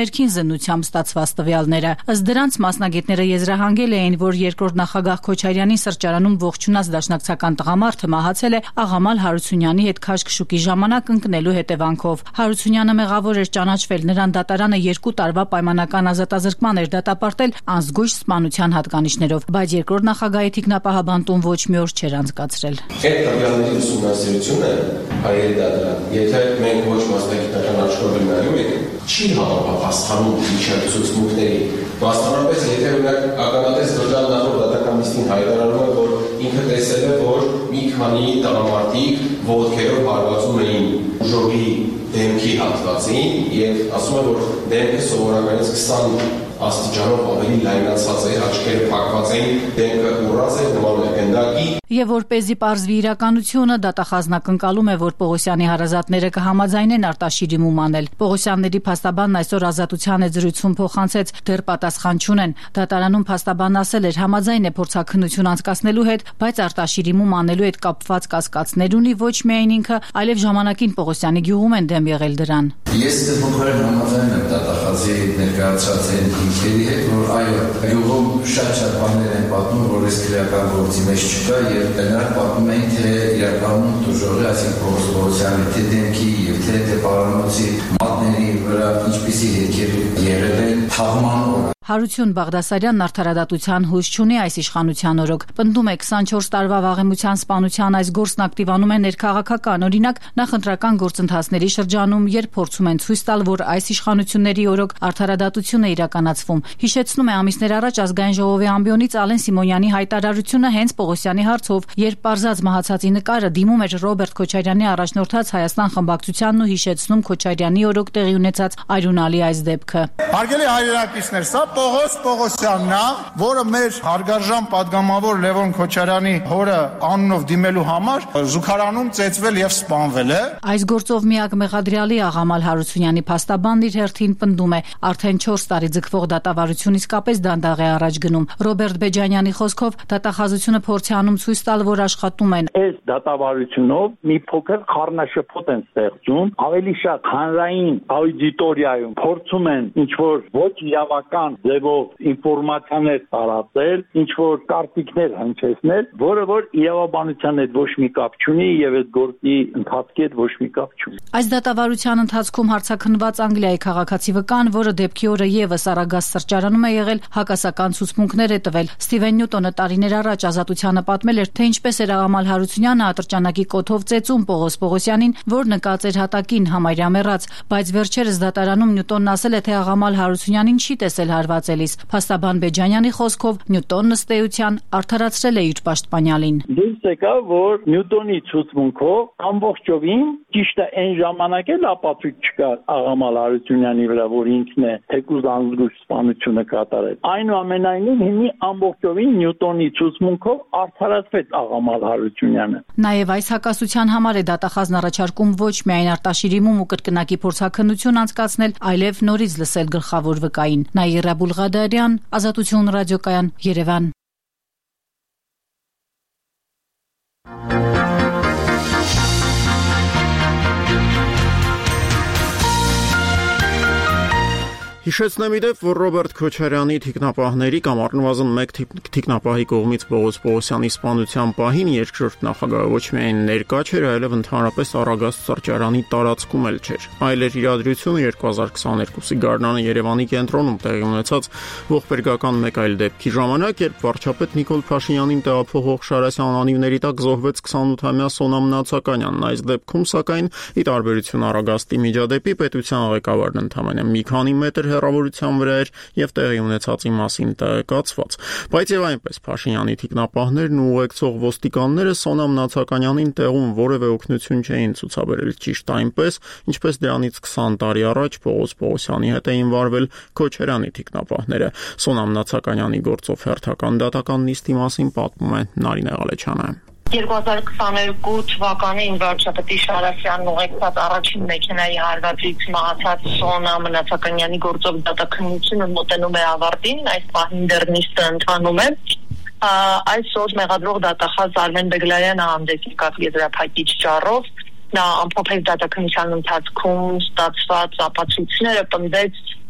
նույնությամբ ստացված տվյալները։ Ըստ դրանց մասնագետները եզրահանգել էին, որ երկրորդ նախագահ Քոչարյանի սրճարանում ողջունած դաշնակցական տղամարդը մահացել է Աղամալ Հարությունյանի հետ քաշքշուկի ժամանակ ընկնելու հետևանքով։ Հարությունյանը մեղավոր էր ճանաչվել, նրան դատարանը 2 տարվա պայմանական ազատազրկման էր դատապարտել անզգույշ սպանության հատկանիշներով, բայց երկրորդ նախագահի թիկնապահաբանտում ոչ մի օր չէր անցկացրել։ Այդ տվյալների ուսումնասիրությունը հայերի դատարան, եթե մենք ոչ մասնագիտական աչքով նայում ենք, չի համապատասխանում իջեցուցմունքների։ Մասնավորապես, եթե օրինակ ականատես դժվար նախորդ դատական նիստին հայտարարում է, որ ինքը տեսել է, որ մի քանի տղամարդիկ ոտքերով հարվածում էին ուժովի դեմքի հատվածին եւ ասում է, որ դեմքը սովորականից 20 աստիճանով ավելի լայնացած է, աչքերը փակված էին, դեմքը ուռած է, նման է գնդակի։ Եվ որպեսզի պարզվի իրականությունը, դատախազն ակնկալում է, որ Պողոսյանի հարազատները կհամաձայնեն Արտաշիրիմում անել։ Պողոսյանների փաստաբանն այսօր Ազատության հետ զրույցում փոխանցեց, դեռ պատասխան չունեն։ Դատարանում փաստաբանն ասել էր, համաձայն է փորձաքննություն անցկացնելու հետ, բայց Արտաշիրիմում անելու հետ կապված կասկածներ ունի ոչ միայն ինքը, այլև ժամանակին Պողոսյանի գյուղում են դեմ եղել դրան։ Ես դեպքերում համաձայն եմ դատախազի ներկայացած ինքերի հետ, որ այո, գյուղում շատ բաներ են պատմում, որ այս քրեական գործի մեջ չկա եւ նրանք պատմում են, թե իրականում դժողի, այսինքն Պողոսյանի թե դեմքի եւ թե պարանոցի մատների վրա ինչպիսի հետքեր եղել են թաղման օրը։ Հարություն Բաղդասարյանն արդարադատության հույս չունի այս իշխանության օրոք։ Պնդում է 24 տարվա վաղեմության սպանության այս գործն ակտիվանում է ներքաղաքական, օրինակ նախընտրական գործընթացների շրջանում, երբ փորձում են ցույց տալ, որ այս իշխանությունների օրոք արդարադատություն է իրականացվում։ Հիշեցնում է ամիսներ առաջ Ազգային ժողովի ամբիոնից Ալեն Սիմոնյանի հայտարարությունը հենց Պողոսյանի հարցով, երբ պարզած մահացածի նկարը դիմում էր Ռոբերտ Քոչարյանի առաջնորդած Հայաստան խմբակցությանն ու հիշեցնում Քոչարյանի օրոք տեղի ունեցած այրունալի այս դեպքը։ Հարգելի հայրենակիցներ, սա Պողոս Պողոսյանն է, որը մեր հարգարժան падգամավոր Լևոն Քոչարյանի հորը անունով դիմելու համար զուգարանում ծեծվել եւ սպանվել է։ Այս գործով միակ մեղադրյալի Աղամալ Հարությունյանի փաստաբանն իր հերթին պնդում է, արդեն 4 տարի ձգվող դատավարություն իսկապես դանդաղ է առաջ գնում։ Ռոբերտ Բեջանյանի խոսքով դատախազությունը փորձ է անում ցույց տալ, որ աշխատում են։ Այս դատավարությունով մի փոքր խառնաշփոթ են ստեղծում, ավելի շատ հանրային աուդիտորիայում փորձում են ինչ որ ոչ իրավական ձևով ինֆորմացիաներ տարածել, ինչ որ կարտիկներ հնչեցնել, որը որ իրավաբանության հետ ոչ մի կապ չունի եւ այդ գործի ընթացքի հետ ոչ մի կապ չունի։ Այս դատավարության ընթացքում հարցաքննված Անգլիայի քաղաքացի վկան, որը դեպքի օրը եւս Արագած սրճարանում է եղել, հակասական ցուցմունքներ է տվել։ Ստիվեն Նյուտոնը տարիներ առաջ Ազատությանը պատմել էր, թե ինչպես էր Աղամալ Հարությունյանը ատրճանակի կոթով ծեծում Պողոս Պողոսյանին, որ նկած էր հատակին համարյա մեռած, բայց վերջերս դատարանում Նյուտոնն ասել է, թե Աղամալ Հարությունյանին չի տեսել հարվածելիս։ Փաստաբան Բեջանյանի խոսքով Նյուտոնն ըստ էության արդարացրել է իր պաշտպանյալին։ Դուրս եկավ, որ Նյուտոնի ցուցմունքով ամբողջովին ճիշտ է այն ժամանակ էլ ապացույց չկար Աղամալ Հարությունյանի վրա, որ ինքն է թեկուզ անզգույշ սպանությունը կատարել։ Այնուամենայնիվ հիմի ամբողջովին Նյուտոնի ցուցմունքով արդարացվեց Աղամալ Հարությունյանը։ Նաև այս հակասության համար է դատախազն առաջարկում ոչ միայն Արտաշիրիմում ու կրկնակի փորձաքննություն անցկացնել, այլև նորից լսել գլխավոր վկային։ Նաիրա Բուլղադարյան, Ազատություն ռադիոկայան, Երևան։ Հիշեցնեմ իդեպ, որ Ռոբերտ Քոչարյանի թիկնապահների կամ առնվազն մեկ թիկնապահի կողմից Պողոս Պողոսյանի սպանության պահին երկրորդ նախագահը ոչ միայն ներկա չէր, այլև ընդհանրապես Արագած սրճարանի տարածքում էլ չէր։ Այլ էր իրադրությունը 2022-ի գարնանը Երևանի կենտրոնում տեղի ունեցած ողբերգական մեկ այլ դեպքի ժամանակ, երբ վարչապետ Նիկոլ Փաշինյանին տեղափոխող Շարասյան անիվների տակ զոհվեց 28-ամյա Սոնամ Նացականյանն։ Այս դեպքում, սակայն, ի տարբերություն Արագաստի միջադեպի, պետության ղեկավարն ընդամենը մի քանի մետր հեռավորության վրա էր եւ տեղի ունեցածի մասին տեղեկացված, բայց եւ այնպես Փաշինյանի թիկնապահներն ու ուղեկցող ոստիկանները Սոնամ Նացականյանին տեղում որևէ օգնություն չէին ցուցաբերել, ճիշտ այնպես, ինչպես դրանից 20 տարի առաջ Պողոս Պողոսյանի հետ էին վարվել Քոչարյանի թիկնապահները։ Սոնամ Նացականյանի գործով հերթական դատական նիստի մասին պատմում է Նարինե Ղալեչյանը։ 2022 թվականին վարչապետի Շարասյանն ուղեկցած առաջին մեքենայի հարվածից մահացած Սոնամ Նացականյանի գործով դատաքննությունը մոտենում է ավարտին, այս պահին դեռ նիստը ընթանում է։ Այսօր մեղադրող դատախազ Արմեն Բեգլարյանը հանդես եկավ եզրափակիչ ճառով, նա ամփոփեց դատաքննության ընթացքում ստացված ապացույցները, պնդեց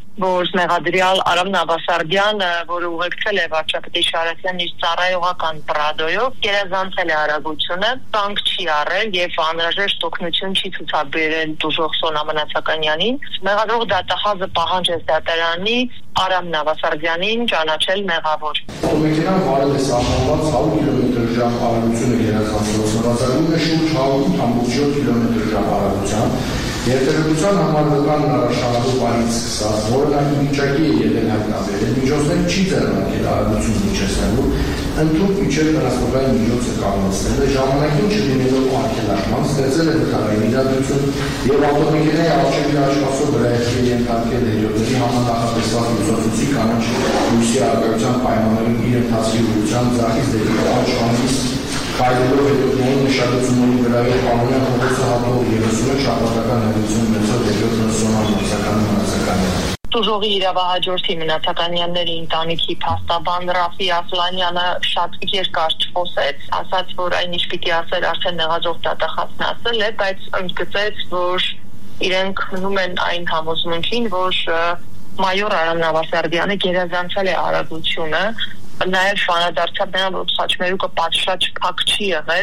որ մեղադրյալ Արամ Նավասարդյանը, որը ուղեկցել է վարչապետ Շարասյանն իր ծառայողական պրադոյով, գերազանցել է արագությունը, տանկ չի առել եւ անհրաժեշտ օգնություն չի ցուցաբերել դժոխ Սոնա Մնացականյանին։ Մեղադրող դատախազը պահանջեց դատարանի Արամ Նավասարդյանին ճանաչել մեղավոր։ Մեքենան վարել է սահմանված 100 կմ/ժ արագությունը գերազանցելով նվազագույնը շուրջ 100.7 կմ/ժ արագությամբ։ Երթերության համար վկան հնարաշահելու բանից սկսած, որը նաև վիճակի է ելել հայտնաբերել, միջոցներ չի ձեռնարկել արագություն միջեցնելու, ընդհանուր միջև տրանսպորտային միջոցը կանգնեցնել է, ժամանակին չլինելով արգելարման, ստեղծել է վթարային իրադրություն եւ ավտոմեքենայի առջևի աշխատող վրայեցի ենթարկել հետիոտների համանախատեսված լուսացուցի կանոչ լույսի արագության պայմաններում իր ընթացքի ուղղությամբ ձախից դեպի աչքանից Հայդելով հետոքներին նշագծումների վրայով պանոնյան հողոցը հատող 30 շապատական հեղություն ունեցող հետոք Սոնա Մնացականյան։ Տուժողի իրավահաջորդի Մնացականյանների ընտանիքի փաստաբան Ռաֆի Ասլանյանը շատ երկար չխոսեց, ասաց, որ այն ինչ պիտի ասել արդեն մեղադրող դատախազն ասել է, բայց ընդգծեց, որ իրենք մնում են այն համոզմունքին, որ մայոր Արամ Նավասարդյանը գերազանցել է արագությունը, նաև անդրադարձավ նրան, որ խաչմերուկը պատշաճ փակ չի եղել,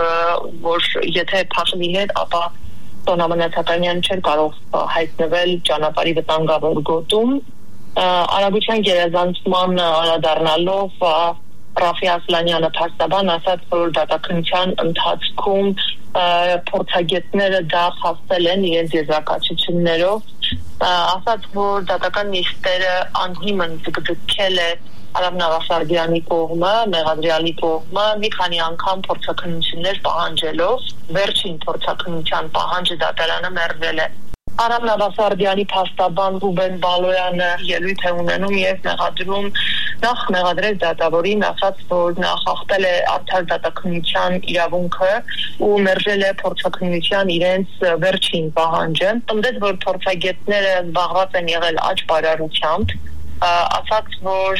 որ եթե փակ լիներ, ապա Սոնա Մնացականյանը չէր կարող հայտնվել ճանապարհի վտանգավոր գոտում։ Արագության գերազանցման անդրադառնալով Ռաֆի Ասլանյանը փաստաբան ասաց, որ դատաքննության ընթացքում փորձագետները դա խախտել են իրենց եզրակացություններով, ասաց, որ դատական նիստերը անհիմն ձգձգել է Արամ Նավասարդյանի կողմը, մեղադրյալի կողմը մի քանի անգամ փորձաքննություններ պահանջելով, վերջին փորձաքննության պահանջը դատարանը մերժել է։ Արամ Նավասարդյանի փաստաբան Ռուբեն Բալոյանը ելույթ է ունենում եւ մեղադրում նախ մեղադրել դատավորին, ասաց, որ նա խախտել է արդար դատաքննության իրավունքը ու մերժել է փորձաքննության իրենց վերջին պահանջը։ Ընդդեմ որ փորձագետները զբաղված են եղել աճ բարարությամբ, ասաց, որ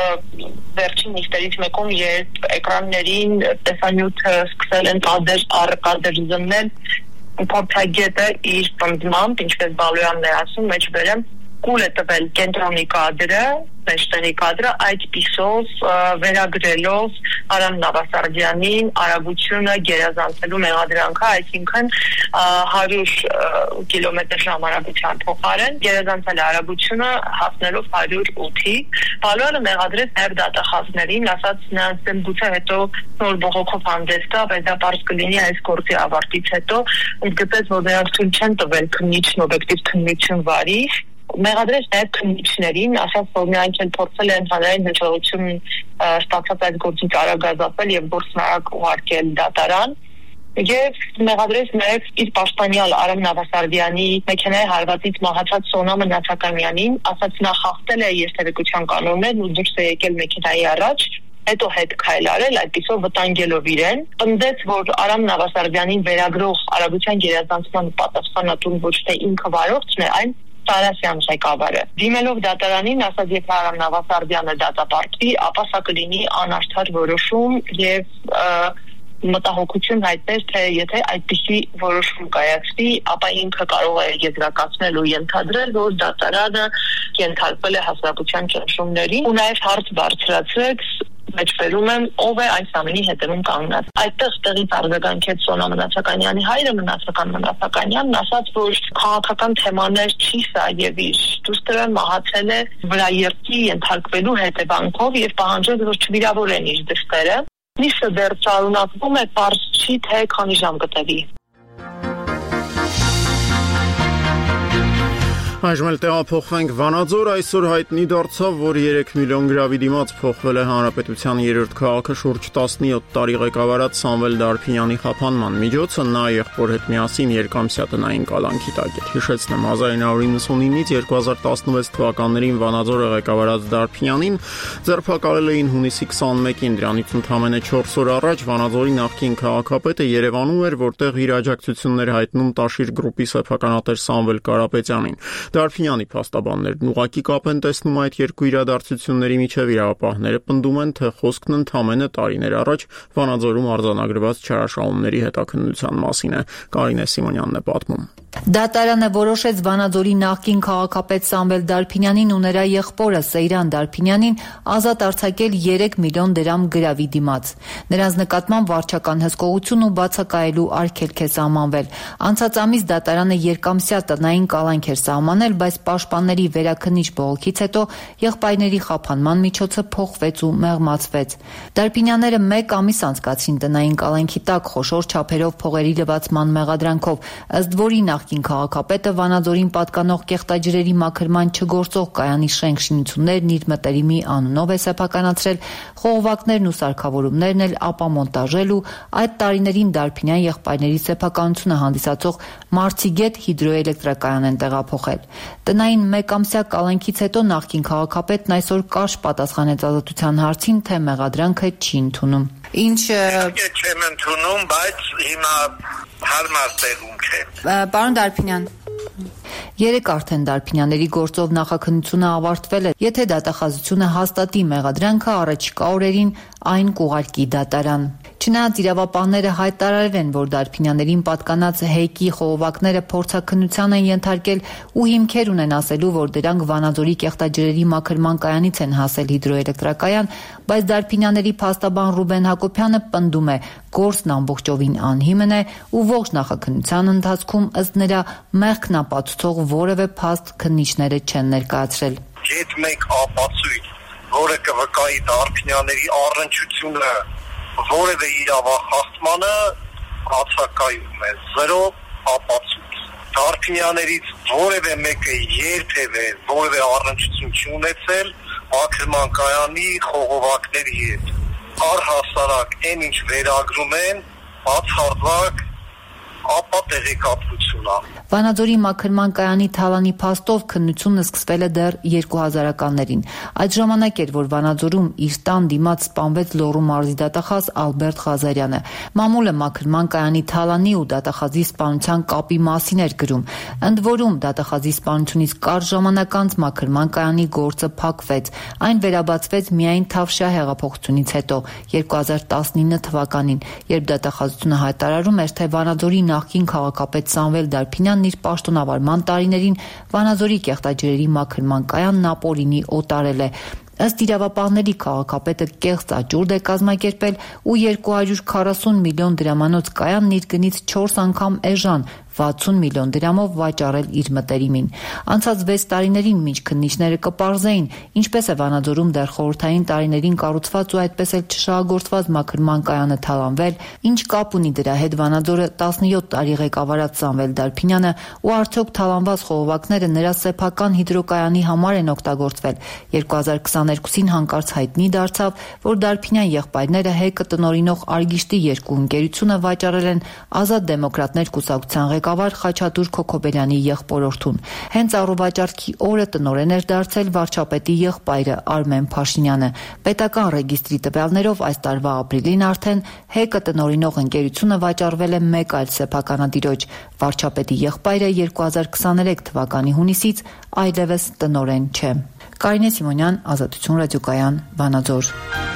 վերջին նիստերից մեկում, երբ էկրաններին տեսանյութը սկսել են կադր զննել, փորձագետը իր պնդմամբ, ինչպես Բալոյանն է ասում, մեջբերեմ, կուլ է տվել կենտրոնի կադրը, մեջտեղի կադրը, այդ պիսով վերագրելով Արամ Նավասարդյանին արագությունը գերազանցելու մեղադրանքը, այսինքն 100 կմ/ժ արագության փոխարեն գերազանցել արագությունը հասնելով 108-ի։ Բալոյանը մեղադրեց նաև դատախազներին, ասաց նրանց դեմ գուցե հետո նոր բողոքով հանդես գա, բայց դա պարզ կլինի այս գործի ավարտից հետո, ընդգծեց, որ նրանք թույլ չեն տվել քննիչն օբյեկտիվ քննություն վարի, մեղադրեց նաև քննիչներին, ասաց, որ նրանք են փորձել են հանրային հնչողություն ստացած այդ գործից արագազատվել եւ գործն արագ ուղարկել դատարան, եւ մեղադրեց նաև իր պաշտպանյալ Արամ Նավասարդյանի մեքենայի հարվածից մահացած Սոնա Մնացականյանին, ասաց նա խախտել է երթևեկության կանոններն ու դուրս է եկել մեքենայի առաջ, հետո հետ քայլ արել, այդպիսով վտանգելով իրեն, ընդդեց, որ Արամ Նավասարդյանին վերագրող արագության գերազանցման պատասխանատուն ոչ թե ինքը վարորդն է, այն Սարասյան ղեկավարը։ Դիմելով դատարանին, ասաց, եթե Արամ Նավասարդյանը դատապարտվի, ապա սա կլինի անարդար որոշում եւ մտահոգություն հայտնել, թե եթե այդպիսի որոշում կայացվի, ապա ինքը կարող է եզրակացնել ու ենթադրել, որ դատարանը ենթարկվել է հասարակության ճնշումներին ու նաև հարց բարձրացրեց մեջբերում եմ, ով է այս ամենի հետևում կանգնած։ Այդտեղ տեղից արձագանքեց Սոնա Մնացականյանի հայրը Մնացականյանն, ասաց, որ քաղաքական թեմաներ չի սա եւ իր դուստրը մահացել է վրաերթի ենթարկվելու հետևանքով եւ պահանջեց, որ չվիրավորեն իր դստերը։ Նիստը դեռ շարունակվում է, պարզ չի, թե քանի ժամ կտևի։ Այժմ էլ տեղափոխվենք Վանաձոր, այսօր հայտնի դարձավ, որ 3 միլիոն գրավի դիմաց փոխվել է Հանրապետության 3-րդ քաղաքը շուրջ 17 տարի ղեկավարած Սամվել Դարփինյանի խափանման միջոցը նա եղբոր հետ միասին երկամսյա տնային կալանքի տակ էր։ Հիշեցնեմ, 1999-ից 2016 թվականներին Վանաձորը ղեկավարած Դարփինյանին ձերբակալել էին հունիսի 21-ին, դրանից ընդամենը 4 օր առաջ Վանաձորի նախկին քաղաքապետը Երևանում էր, որտեղ իր աջակցություններ հայտնում Տաշիր գրուպի սեփականատեր Սամվել Կարապետյանին։ Դարփինյանի փաստաբաններն ուղղակի կապ են տեսնում այդ երկու իրադարձությունների միջև, իրավապահները պնդում են, թե խոսքն ընդամենը տարիներ առաջ Վանաձորում արձանագրված չարաշահումների հետաքննության մասին է։ Կարինե Սիմոնյանն է պատմում։ Դատարանը որոշեց Վանաձորի նախկին քաղաքապետ Սամվել Դարփինյանին ու նրա եղբորը Սեյրան Դարփինյանին ազատ արձակել 3 միլիոն դրամ գրավի դիմաց։ Նրանց նկատմամբ վարչական հսկողություն ու բացակայելու արգելք է սահմանվել։ Անցած ամիս դատարանը երկամսյա տնային կալանք էր սահմանել, բայց պաշտպանների վերաքննիչ բողոքից հետո եղբայրների խափանման միջոցը փոխվեց ու մեղմացվեց։ Դարփինյանները 1 ամիս անցկացրին տնային կալանքի տակ խոշոր չափերով փողերի լվացման մեղադրանքով, ըստ որի նախկին քաղաքապետը Վանաձորին պատկանող կեղտաջրերի մաքրման չգործող կայանի շենք-շինություններն իր մտերիմի անունով է սեփականացրել, խողովակներն ու սարքավորումներն էլ ապամոնտաժել ու այդ տարիներին Դարփինյան եղբայրների սեփականությունը հանդիսացող Մարցիգետ հիդրոէլեկտրակայան են տեղափոխել։ Տնային 1 ամսյա կալանքից հետո նախկին քաղաքապետն այսօր կարճ պատասխանեց Ազատության հարցին, թե մեղադրանքը չի ընդունում։ Չեմ ընդունում, բայց հիմա հարմար տեղում չեմ։ Պարոն Դարփինյան, 3 արդեն Դարփինյանների գործով նախաքննությունը ավարտվել է։ Եթե դատախազությունը հաստատի մեղադրանքը, առաջիկա օրերին այն կուղարկի դատարան։ Չնայած իրավապահները հայտարարել են, որ Դարփինյաներին պատկանած հեյկի խողովակները փորձաքննության են ենթարկել ու հիմքեր ունեն ասելու, որ դրանք Վանաձորի կեղտաջրերի մաքրման կայանից են հասել հիդրոէլեկտրակայան, բայց Դարփինյանների փաստաբան Ռուբեն Հակոբյանը պնդում է, գործն ամբողջովին անհիմն է ու ողջ նախաքննության ընթացքում ըստ նրա մեղքն ապացուցող որևէ փաստ քննիչները չեն ներկայացրել։ Եթե մենք ապացույց, որը կվկայի Դարփինյանների առնչությունը որևէ իրավախախտմանը բացակայում է, 0 ապացույց։ Դարփինյաներից որևէ մեկը երբևէ որևէ առնչություն չի ունեցել մաքրման կայանի խողովակների հետ։ Առհասարակ այն ինչ վերագրում են, բացառված ապա տեղեկատվություն է։ Վանաձորի մաքրման կայանի թալանի փաստով քննությունը սկսվել է դեռ 2000-ականներին։ Այդ ժամանակ էր, որ Վանաձորում իր տան դիմաց սպանվեց Լոռու մարզի դատախազ Ալբերտ Ղազարյանը։ Մամուլը մաքրման կայանի թալանի ու դատախազի սպանության կապի մասին էր գրում։ Ընդ որում դատախազի սպանությունից կարճ ժամանակ անց մաքրման կայանի գործը փակվեց։ Այն վերաբացվեց միայն Թավշյա հեղափոխությունից հետո 2019 թվականին, երբ դատախազությունը հայտարարում էր, թե Վանաձորի նախկին քաղաքապետ Սամվել Դարփինյանն իր պաշտոնավարման տարիներին Վանաձորի կեղտաջրերի մաքրման կայանն ապօրինի օտարել է։ Ըստ իրավապահների քաղաքապետը կեղծ աճուրդ է կազմակերպել ու 240 միլիոն դրամանոց կայանն իր գնից 4 անգամ էժան 60 միլիոն դրամով վաճառել իր մտերիմին։ Անցած 6 տարիներին մինչ քննիչները կպարզեին, ինչպես է Վանաձորում դեռ խորհրդային տարիներին կառուցված ու այդպես էլ չշահագործված մաքրման կայանը թալանվել, ինչ կապ ունի դրա հետ Վանաձորը 17 տարի ղեկավարած Սամվել Դարփինյանը ու արդյոք թալանված խողովակները նրա սեփական հիդրոկայանի համար են օգտագործվել։ 2022-ին հանկարծ հայտնի դարձավ, որ Դարփինյան եղբայրները հեկը տնօրինող Արգիշտի 2 ընկերությունը վաճառել են Ազատ դեմոկրատներ կուսակցության ղեկավար Խաչատուր Քոքոբելյանի եղբորորդուն։ Հենց առուվաճառքի օրը տնօրեն էր դարձել վարչապետի եղբայրը Արմեն Փաշինյանը։ Պետական ռեգիստրի տվյալներով այս տարվա ապրիլին արդեն հեկը տնօրինող ընկերությունը վաճառվել է մեկ այլ սեփականատիրոջ։ Վարչապետի եղբայրը 2023 թվականի հունիսից այլևս տնօրեն չէ։ Կարինե Սիմոնյան, Ազատություն ռադիոկայան, Վանաձոր։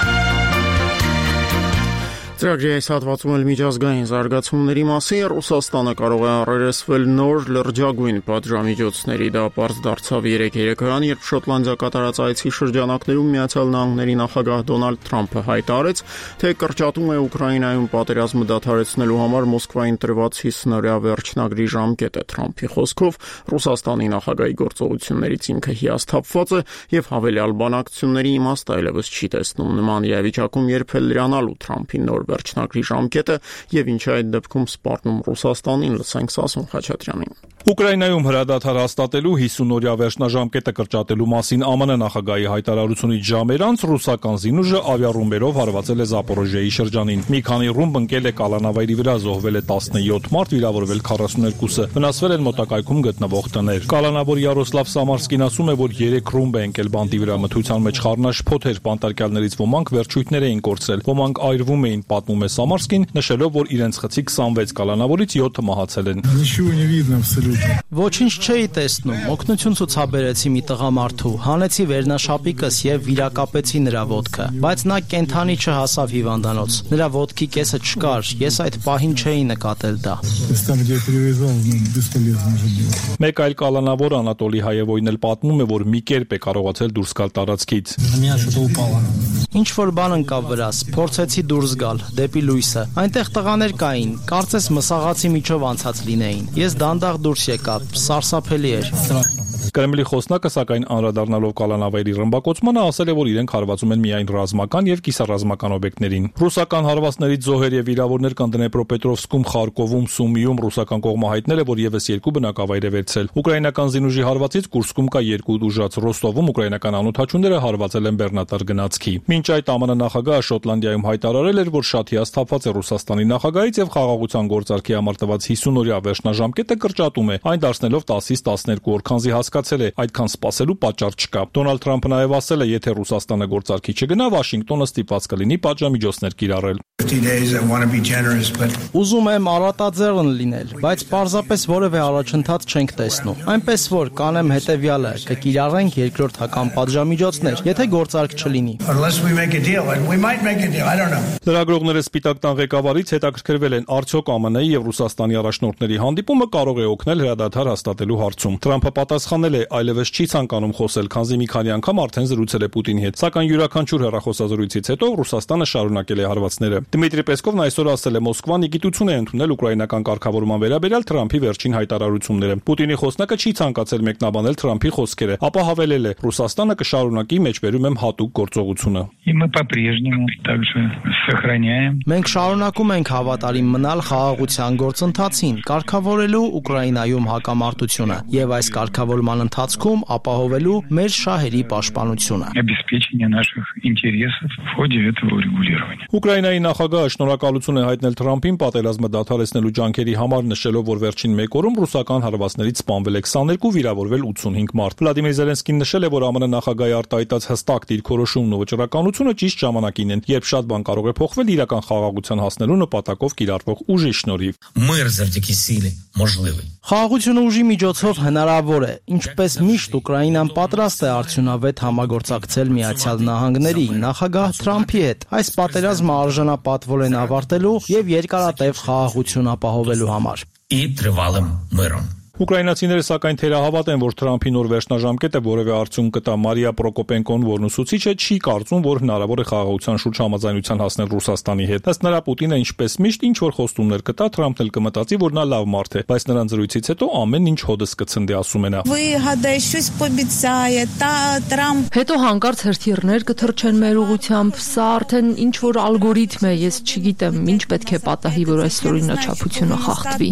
Ծրագրի այս հատվածում էլ միջազգային զարգացումների մասին Ռուսաստանը կարող է առերեսվել նոր լրջագույն պատժամիջոցների։ Դա պարզ դարձավ 3 երեկոյան, երբ Շոտլանդիա կատարած այցի շրջանակներում Միացյալ Նահանգների նախագահ Դոնալդ Թրամփը հայտարարեց, թե կրճատում է Ուկրաինայում պատերազմը դադարեցնելու համար Մոսկվային տրված 50-օրյա վերջնագրի ժամկետը։ Թրամփի խոսքով Ռուսաստանի նախագահի գործողություններից ինքը հիասթափված է եւ հավելյալ բանակցությունների իմաստ այլևս չի տեսնում։ Նման իրավիճակում երբ էլ լրանալու Թրամփի նոր վերջնագրի ժամկետը եւ ինչ այդ դեպքում սպառնում Ռուսաստանին, լսենք Սասուն Խաչատրյանին։ Ուկրաինայում հրադադար հաստատելու 50-օրյա վերջնաժամկետը կրճատելու մասին ԱՄՆ նախագահի հայտարարությունից ժամեր անց ռուսական զինուժը ավիառումբերով հարվածել է Զապորոժիայի շրջանին։ Մի քանի ռումբ ընկել է կալանավայրի վրա, զոհվել է 17 մարդ, վիրավորվել 42-ը, վնասվել են մոտակայքում գտնվող տներ։ Կալանավոր Յարոսլավ Սամարսկին ասում է, որ 3 ռումբ է ընկել բանտի վրա, մթության մեջ խառնաշփոթ էր, բանտարկյալներից ոմանք վերջույթներ էին կորցրել, ոմանք այրվում էին, պատմում է Սամարսկին, նշելով, որ իրենց խցի 26 կալանավորից 7-ը մահացել են։ Ոչինչ չէի տեսնում, օգնություն ցուցաբերեցի մի տղամարդու, հանեցի վերնաշապիկս եւ վիրակապեցի նրա ոտքը, բայց նա կենթանի չհասավ հիվանդանոց։ Նրա ոտքի կեսը չկար, ես այդ պահին չէի նկատել դա։ Մեկ այլ կալանավոր Անատոլի Հայևոյն էլ պատմում է, որ մի կերպ է կարողացել դուրս գալ տարածքից։ Ինչ որ բան ընկավ վրաս, փորձեցի դուրս գալ դեպի լույսը։ Այնտեղ տղաներ կային, կարծես մսաղացի միջով անցած լինեին։ Ես դանդաղ դուրս եկա, սարսափելի էր։ Կրեմլի խոսնակը, սակայն անդրադառնալով կալանավերի ռմբակոծմանը, ասել է, որ իրենք հարվածում են միայն ռազմական եւ կիսառազմական օբյեկտներին։ Ռուսական հարվածներից զոհեր եւ վիրավորներ կան Դնեպրոպետրովսկում, Խարկովում, Սումիում, ռուսական կողմը հայտնել է, որ եւս 2 բնակավայր է վերցել։ Ուկրաինական զինուժի հարվածից Կուրսկում կա 2 ուժած, Ռոստովում ուկրաինական անօթաչուները հարվածել են բեռնատար գնացքի։ Մինչ այդ ԱՄՆ նախագահը Շոտլանդիայում հայտարարել էր, որ շատ հիասթափված է Ռուսաստանի նախագահից եւ խաղաղության գործարքի համար տված 50-օրյա վերջնաժամկետը կրճատում է, այն դարձնելով 10-ից 12 օր, քանզի հասկացել է, այդքան սպասելու պատճառ չկա։ Դոնալդ Թրամփը նաև ասել է, եթե Ռուսաստանը գործարքի չգնա, Վաշինգտոնը ստիպված կլինի պատժամիջոցներ կիրառել։ Ուզում եմ առատաձեռն լինել, բայց պարզապես որևէ առաջընթաց չենք տեսնում։ Այնպես որ կանեմ հետևյալը, կկիրառենք երկրորդական պատժամիջոցներ, եթե գործարք չլինի։ Լրագրողները Սպիտակ տան ղեկավարից հետաքրքրվել են, արդյոք ԱՄՆ-ի եւ Ռուսաստանի առաջնորդների հանդիպումը կարող է օգնել հրադադար հաստատելու հարցում։ Թրամփը պատասխանել է, այլևս չի ցանկանում խոսել, քանզի մի քանի անգամ արդեն զրուցել է Պուտինի հետ, սակայն յուրաքանչյուր հեռախոսազրույցից հետո Ռուսաստանը շարունակել է հարվածները։ Դմիտրի Պեսկովն այսօր ասել է, Մոսկվան իգիտություն է ընդունել ուկրաինական կարգավորման վերաբերյալ Թրամփի վերջին հայտարարությունները։ Պուտինի խոսնակը չի ցանկացել մեկնաբանել Թրամփի խոսքերը, ապա հավելել է. Ռուսաստանը կշարունակի մեջբերում եմ հատուկ գործողությունը։ Մենք շարունակում ենք հավատարիմ մնալ խաղաղության գործընթացին, կարգավորելու Ուկրաինայում հակամարտությունը եւ այս կարգավորման ընթացքում ապահովելու մեր շահերի պաշտպանությունը։ Ուկրաինայի նախագահը շնորհակալություն է հայտնել Թրամփին պատերազմը դադարեցնելու ջանքերի համար, նշելով, որ վերջին 1 օրում ռուսական հարվածներից սպանվել է 22, վիրավորվել 85 մարդ։ Վլադիմիր Զելենսկին նշել է, որ ԱՄՆ նախագահի արտահայտած հստակ դիրքորոշումն ու վճռականությունը ճիշտ ժամանակին են, երբ շատ բան կարող է փոխվել իրական խաղաղության հասնելու նպատակով կիրառվող ուժի շնորհիվ։ Խաղաղությունը ուժի միջոցով հնարավոր է, ինչպես միշտ Ուկրաինան պատրաստ է արդյունավետ համագործակցել Միացյալ Նահանգների նախագահ Թրամփի հետ։ Այս պատերազմը արժանապատվոր են ավարտելու եւ երկարատև խաղաղություն ապահովելու համար։ Ուկրաինացիները սակայն թերահավատ են, որ Թրամփի նոր վերջնաժամկետը որևէ արդյունք կտա։ Մարիա Պրոկոպենկոն, որն ուսուցիչ է, չի կարծում, որ հնարավոր է խաղաղության շուրջ համաձայնության հասնել Ռուսաստանի հետ։ Ըստ նրա, Պուտինը ինչպես միշտ ինչ որ խոստումներ կտա, Թրամփն էլ կմտածի, որ նա լավ մարդ է, բայց նրան զրույցից հետո ամեն ինչ հոդս կցնդի, ասում է նա։ Հետո հանկարծ հրթիռներ կթռչեն մեր ուղությամբ, սա արդեն ինչ որ ալգորիթմ է, ես չգիտեմ, ինչ պետք է պատահի, որ այս օրինաչափությունը խախտվի։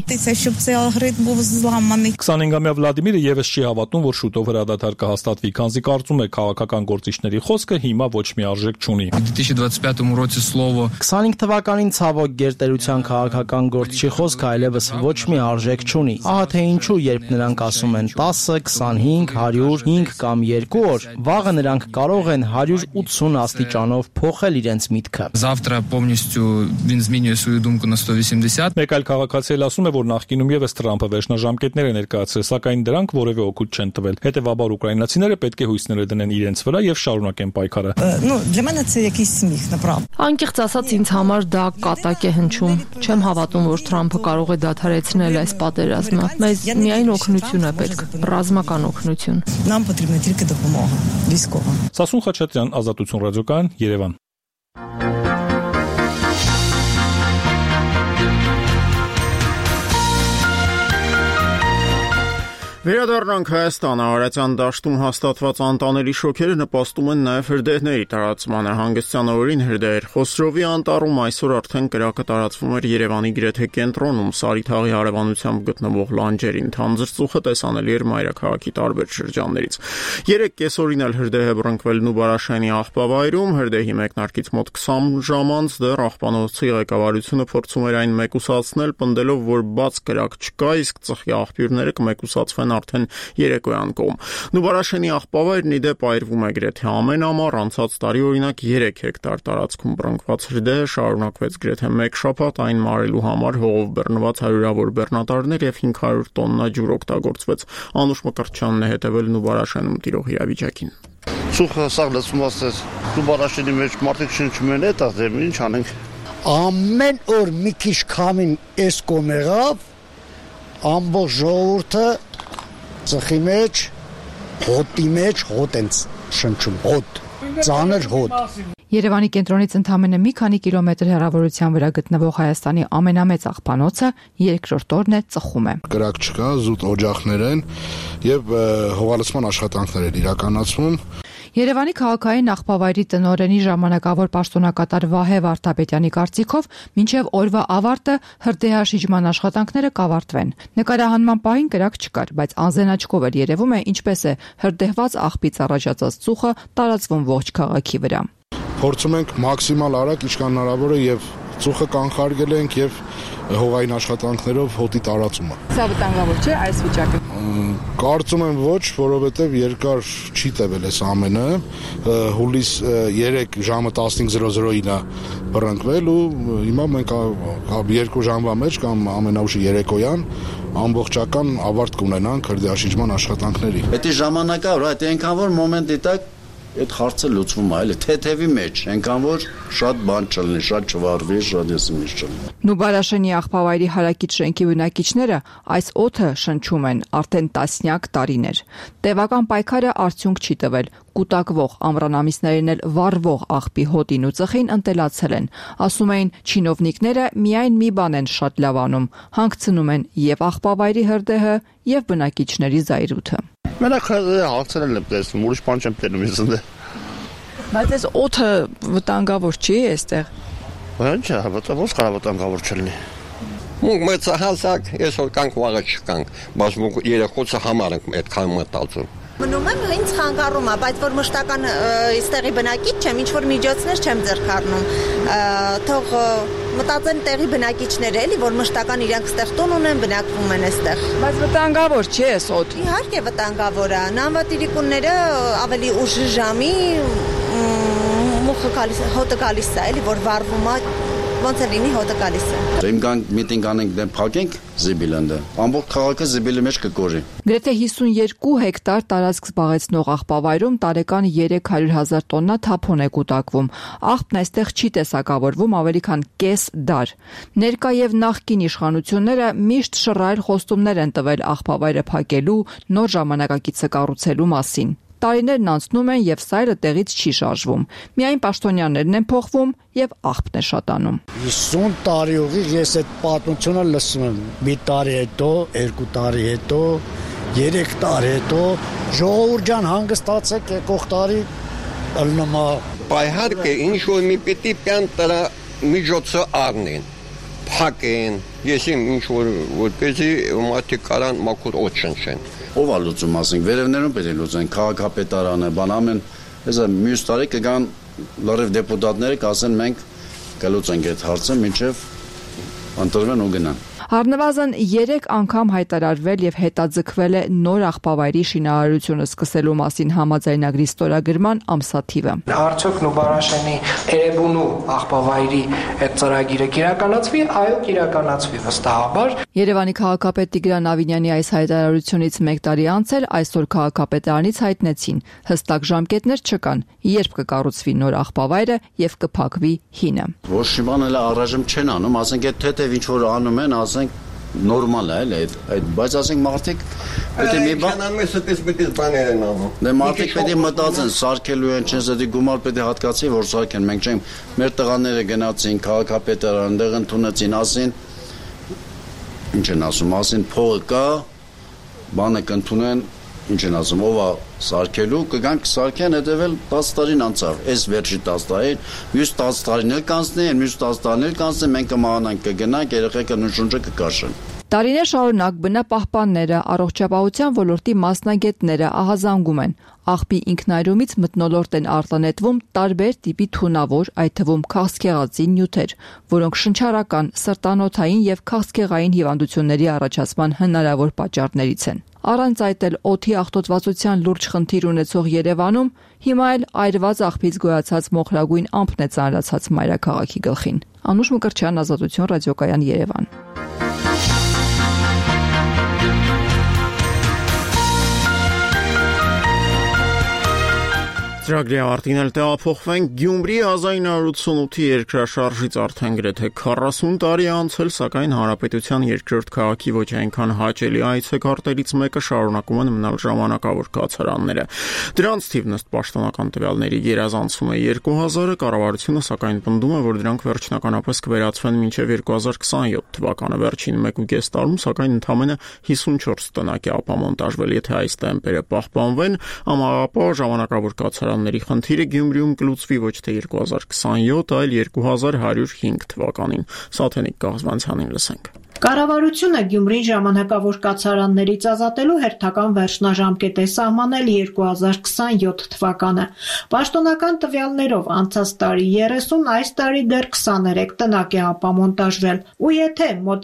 25-ամյա Վլադիմիրը եւս չի հավատում, որ շուտով հրադադար կհաստատվի, քանզի կարծում է քաղաքական գործիչների խոսքը հիմա ոչ մի արժեք չունի։ 25 թվականին ցավոք գերտերության քաղաքական գործչի խոսքը այլևս ոչ մի արժեք չունի։ Ահա թե ինչու, երբ նրանք ասում են 10, 25, 100, 5 կամ 2 օր, վաղը նրանք կարող են 180 աստիճանով փոխել իրենց միտքը։ Մեկ այլ քաղաքացի ասում է, որ նախկինում եւս Թրամփը վերջնաժամկետներ է ներկայացրել, սակայն դրանք որևէ օգուտ չեն տվել։ Հետևաբար ուկրաինացիները պետք է հույսները դնեն իրենց վրա եւ շարունակեն պայքարը։ Անկեղծ ասած, ինձ համար դա կատակ է հնչում։ Չեմ հավատում, որ Թրամփը կարող է դադարեցնել այս պատերազմը։ Մեզ միայն օգնություն է պետք, ռազմական օգնություն։ Սասուն Խաչատրյան, Ազատություն ռադիոկայան, Երևան։ Վերադառնանք Հայաստան, Արարատյան դաշտում հաստատված անտանելի շոկերը նպաստում են նաև հրդեհների տարածմանը։ Հանգստյան օրերին հրդեհեր Խոսրովի անտառում այսօր արդեն կրակը տարածվում էր Երևանի գրեթե կենտրոնում, Սարիթաղի հարևանությամբ գտնվող լանջերին։ Թանձր ծուխը տեսանելի էր մայրաքաղաքի տարբեր շրջաններից։ 3 կեսօրին էլ հրդեհ է բռնկվել Նուբարաշենի աղբավայրում, հրդեհի մեկնարկից մոտ 20 ժամ անց դեռ աղբանոցի ղեկավարությունը փորձում էր այն մեկուսացնել, պնդելով, որ բաց կրակ չկա, իսկ ծխի աղբյուրները կմեկուսացվեն արդեն երեկոյան կողմ։ Նուբարաշենի աղբավայրն ի դեպ այրվում է գրեթե ամեն ամառ, անցած տարի օրինակ 3 հեկտար տարածքում բռնկված հրդեհը շարունակվեց գրեթե 1 շաբաթ, այն մարելու համար հողով բռնված հարյուրավոր բեռնատարներ եւ 500 տոննա ջուր օգտագործվեց։ Անուշ Մկրտչյանն է հետևել Նուբարաշենում տիրող իրավիճակին։ Ծուխը սաղ լցված է Նուբարաշենի մեջ մարդիկ շնչում են այդ ազդեմ ինչ անենք։ Ամեն օր մի քիչ քամին էս կոմեղավ ամբողջ ժողովուրդը ծխի մեջ հոտի մեջ հոտ են շնչում հոտ ծանր հոտ Երևանի կենտրոնից ընդամենը մի քանի կիլոմետր հեռավորության վրա գտնվող Հայաստանի ամենամեծ աղբանոցը երկրորդ օրն է ծխում է։ Կրակ չկա, զուտ օջախներ են եւ հողալցման աշխատանքներ են իրականացվում։ Երևանի քաղաքային աղբավայրի տնօրենի ժամանակավոր պաշտոնակատար Վահե Վարդապետյանի կարծիքով մինչև օրվա ավարտը հրդեհաշիջման աշխատանքները կավարտվեն։ Նկարահանման պահին կրակ չկար, բայց անզենաչկով էր երևում է ինչպես է հրդեհված աղբից առաջացած ծուխը տարածվում ողջ քաղաքի վրա։ Փորձում ենք մաքսիմալ արագ ինչքան հնարավոր է եւ ծուխը կանխարգել ենք եւ հողային աշխատանքներով հոտի տարածումը։ Սա վտանգավոր չէ այս վիճակը։ Կարծում եմ ոչ, որովհետեւ երկար չի տևել այս ամենը։ Հուլիս 3 ժամը 15:00-ին է բռնկվել ու հիմա մենք 2 ժամվա մեջ կամ ամենաուշը երեկոյան ամբողջական ավարտ կունենանք հրդեհաշիջման աշխատանքների։ Դա ժամանակա, այդ այնքան որ մոմենտի տակ այդ հարցը լուծվում է, այլ թեթևի մեջ, այնքան որ շատ բան չլինի, շատ չվարվի, շատ եսիմից չլինի։ Նուբարաշենի աղբավայրի հարակից շենքի բնակիչները այս օդը շնչում են արդեն տասնյակ տարիներ։ Տևական պայքարը արդյունք չի տվել։ Կուտակվող ամռանամիսներին էլ վառվող աղբի հոտին ու ծխին ընտելացել են։ Ասում էին չինովնիկները միայն մի բան են շատ լավ անում, հանգցնում են եւ աղբավայրի հրդեհը եւ բնակիչների զայրույթը։ Մենակ հացրել եմ տեսնում, ուրիշ բան չեմ տենում ես ընդ։ Բայց այս օդը վտանգավոր չի այստեղ։ Ինչ է, ո՞նց կարող վտանգավոր չլինի։ Մենք մեծ հասակ, այսօր կանք վաղը չկանք, բայց մենք երեխոցը համար ենք այդքան մտածում։ Մնում եմ ինձ խանգարում է, բայց որ մշտական այստեղի բնակիչ չեմ, ինչ որ միջոցներ չեմ ձեռք առնում։ Թող մտածեն տեղի բնակիչները էլի, որ մշտական իրանք ստեղ տուն ունեն, բնակվում են այստեղ։ Բայց վտանգավոր չի էս օդ։ Իհարկե վտանգավոր է։ Նավատիրիկունները ավելի ուշ ժամի հոտը գալիս է, էլի, որ վառվում է, ոնց է լինի հոտը գալիս է։ Իմ գանք միտինգ անենք դեմ փակենք զիբիլանդը։ Ամբողջ քաղաքը զիբիլի մեջ կկորի։ Գրեթե 52 հեկտար տարածք զբաղեցնող աղբավայրում տարեկան 300,000 տոննա թափոն է կուտակվում։ Աղբն այստեղ չի տեսակավորվում ավելի քան կես դար։ Ներկա եւ նախկին իշխանությունները միշտ շռայլ խոստումներ են տվել աղբավայրը փակելու, նոր ժամանակակիցը կառուցելու մասին։ Տարիներն անցնում են եւ սայլը տեղից չի շարժվում։ Միայն պաշտոնյաներն են փոխվում եւ աղբն է շատանում։ 50 տարի ուղիղ ես այդ պատմությունը լսում եմ։ Մի տարի հետո, 2 տարի հետո, 3 տարի հետո ժողովուրդ ջան հանգստացեք եկող տարի ըլնումա։ Բայհարկե ինչ որ մի պիտի պյան տրա միջոցը առնեն։ Փակեն, ես ինչ որ որպեսզի մարդիկ կարան մաքուր օդ շնչեն։ Ով է լուծում, ասենք, վերևներում պետք է լուծեն, քաղաքապետարանը, բան ամեն, հեսա մյուս տարի կգան լրիվ դեպուտատները կասեն մենք կլուծենք այդ հարցը, մինչև ընտրվեն ու գնան։ Առնվազն 3 անգամ հայտարարվել եւ հետաձգվել է նոր աղբավայրի շինարարությունը սկսելու մասին համաձայնագրի ստորագրման ամսաթիվը։ Արդյոք Նուբարաշենի Էրեբունու աղբավայրի այդ ծրագիրը կիրականացվի, այո, կիրականացվի վստահաբար։ Երևանի քաղաքապետ Տիգրան Ավինյանի այս հայտարարությունից 1 տարի անց էլ այսօր քաղաքապետարանից հայտնեցին հստակ ժամկետներ չկան, երբ կկառուցվի նոր աղբավայրը եւ կփակվի հինը։ Ոչ մի բան էլ առայժմ չեն անում, ասենք այդ թեթև ինչ որ անում են, ասենք նորմալ է այդ, բայց ասենք մարդիկ պետք է մի բան դե մարդիկ պետք է մտածեն, սարքելու են, չեն զդի գումար պետք է հատկացի, որ սարքեն, մենք չենք, մեր տղաները գնացին քաղաքապետարան, դեղ ընդունեցին, ասին, ինչ են ասում, ասին փողը կա, բանը կընդունեն, ինչ են ասում, ով է սարքելու, կգանք սարքեն, հետևել 10 տարին անցավ, այս վերջի 10 տարին, մյուս 10 տարին էլ կանցնեն, մյուս 10 տարին էլ կանցնեն, մենք կմահանանք, կգնանք, երեխեքը նշունջը կկաշեն։ Տարիներ շարունակ բնապահպանները, առողջապահության ոլորտի մասնագետները ահազանգում են. աղբի ինքնայրումից մթնոլորտ են արտանետվում տարբեր տիպի թունավոր, այդ թվում քաղցկեղածին նյութեր, որոնք շնչառական, սրտանոթային եւ քաղցկեղային հիվանդությունների առաջացման հնարավոր պատճառներից են։ Առանց այդ էլ օդի աղտոտվածության լուրջ խնդիր ունեցող Երևանում հիմա էլ այրված աղբից գոյացած մոխրագույն ամպն է ծանրացած մայրաքաղաքի գլխին։ Անուշ Մկրտչյան, Ազատություն, Ռադիոկայան, Երևան։ Ծրագրի ավարտին էլ տեղափոխվենք Գյումրի 1988-ի երկրաշարժից արդեն գրեթե 40 տարի անցել, սակայն հանրապետության երկրորդ քաղաքի ոչ այնքան հաճելի այցեքարտերից մեկը շարունակում են մնալ ժամանակավոր կացարանները։ Դրանց թիվն ըստ պաշտոնական տվյալների գերազանցում է 2000-ը, կառավարությունը սակայն պնդում է, որ դրանք վերջնականապես կվերածվեն մինչև 2027 թվականը։ Վերջին 1.5 տարում սակայն ընդամենը 54 տնակ է ապամոնտաժվել, եթե այս տեմպերը պահպանվեն, ապա ժամանակավոր կացարան խնդիրը Գյումրիում կլուծվի ոչ թե 2027, այլ 2105 թվականին։ Սաթենիկ Կաղզվանցյանին լսենք։ Կառավարությունը Գյումրին ժամանակավոր կացարաններից ազատելու հերթական վերջնաժամկետ է սահմանել 2027 թվականը։ Պաշտոնական տվյալներով անցած տարի 30, այս տարի դեռ 23 տնակ է ապամոնտաժվել։ Ու եթե մոտ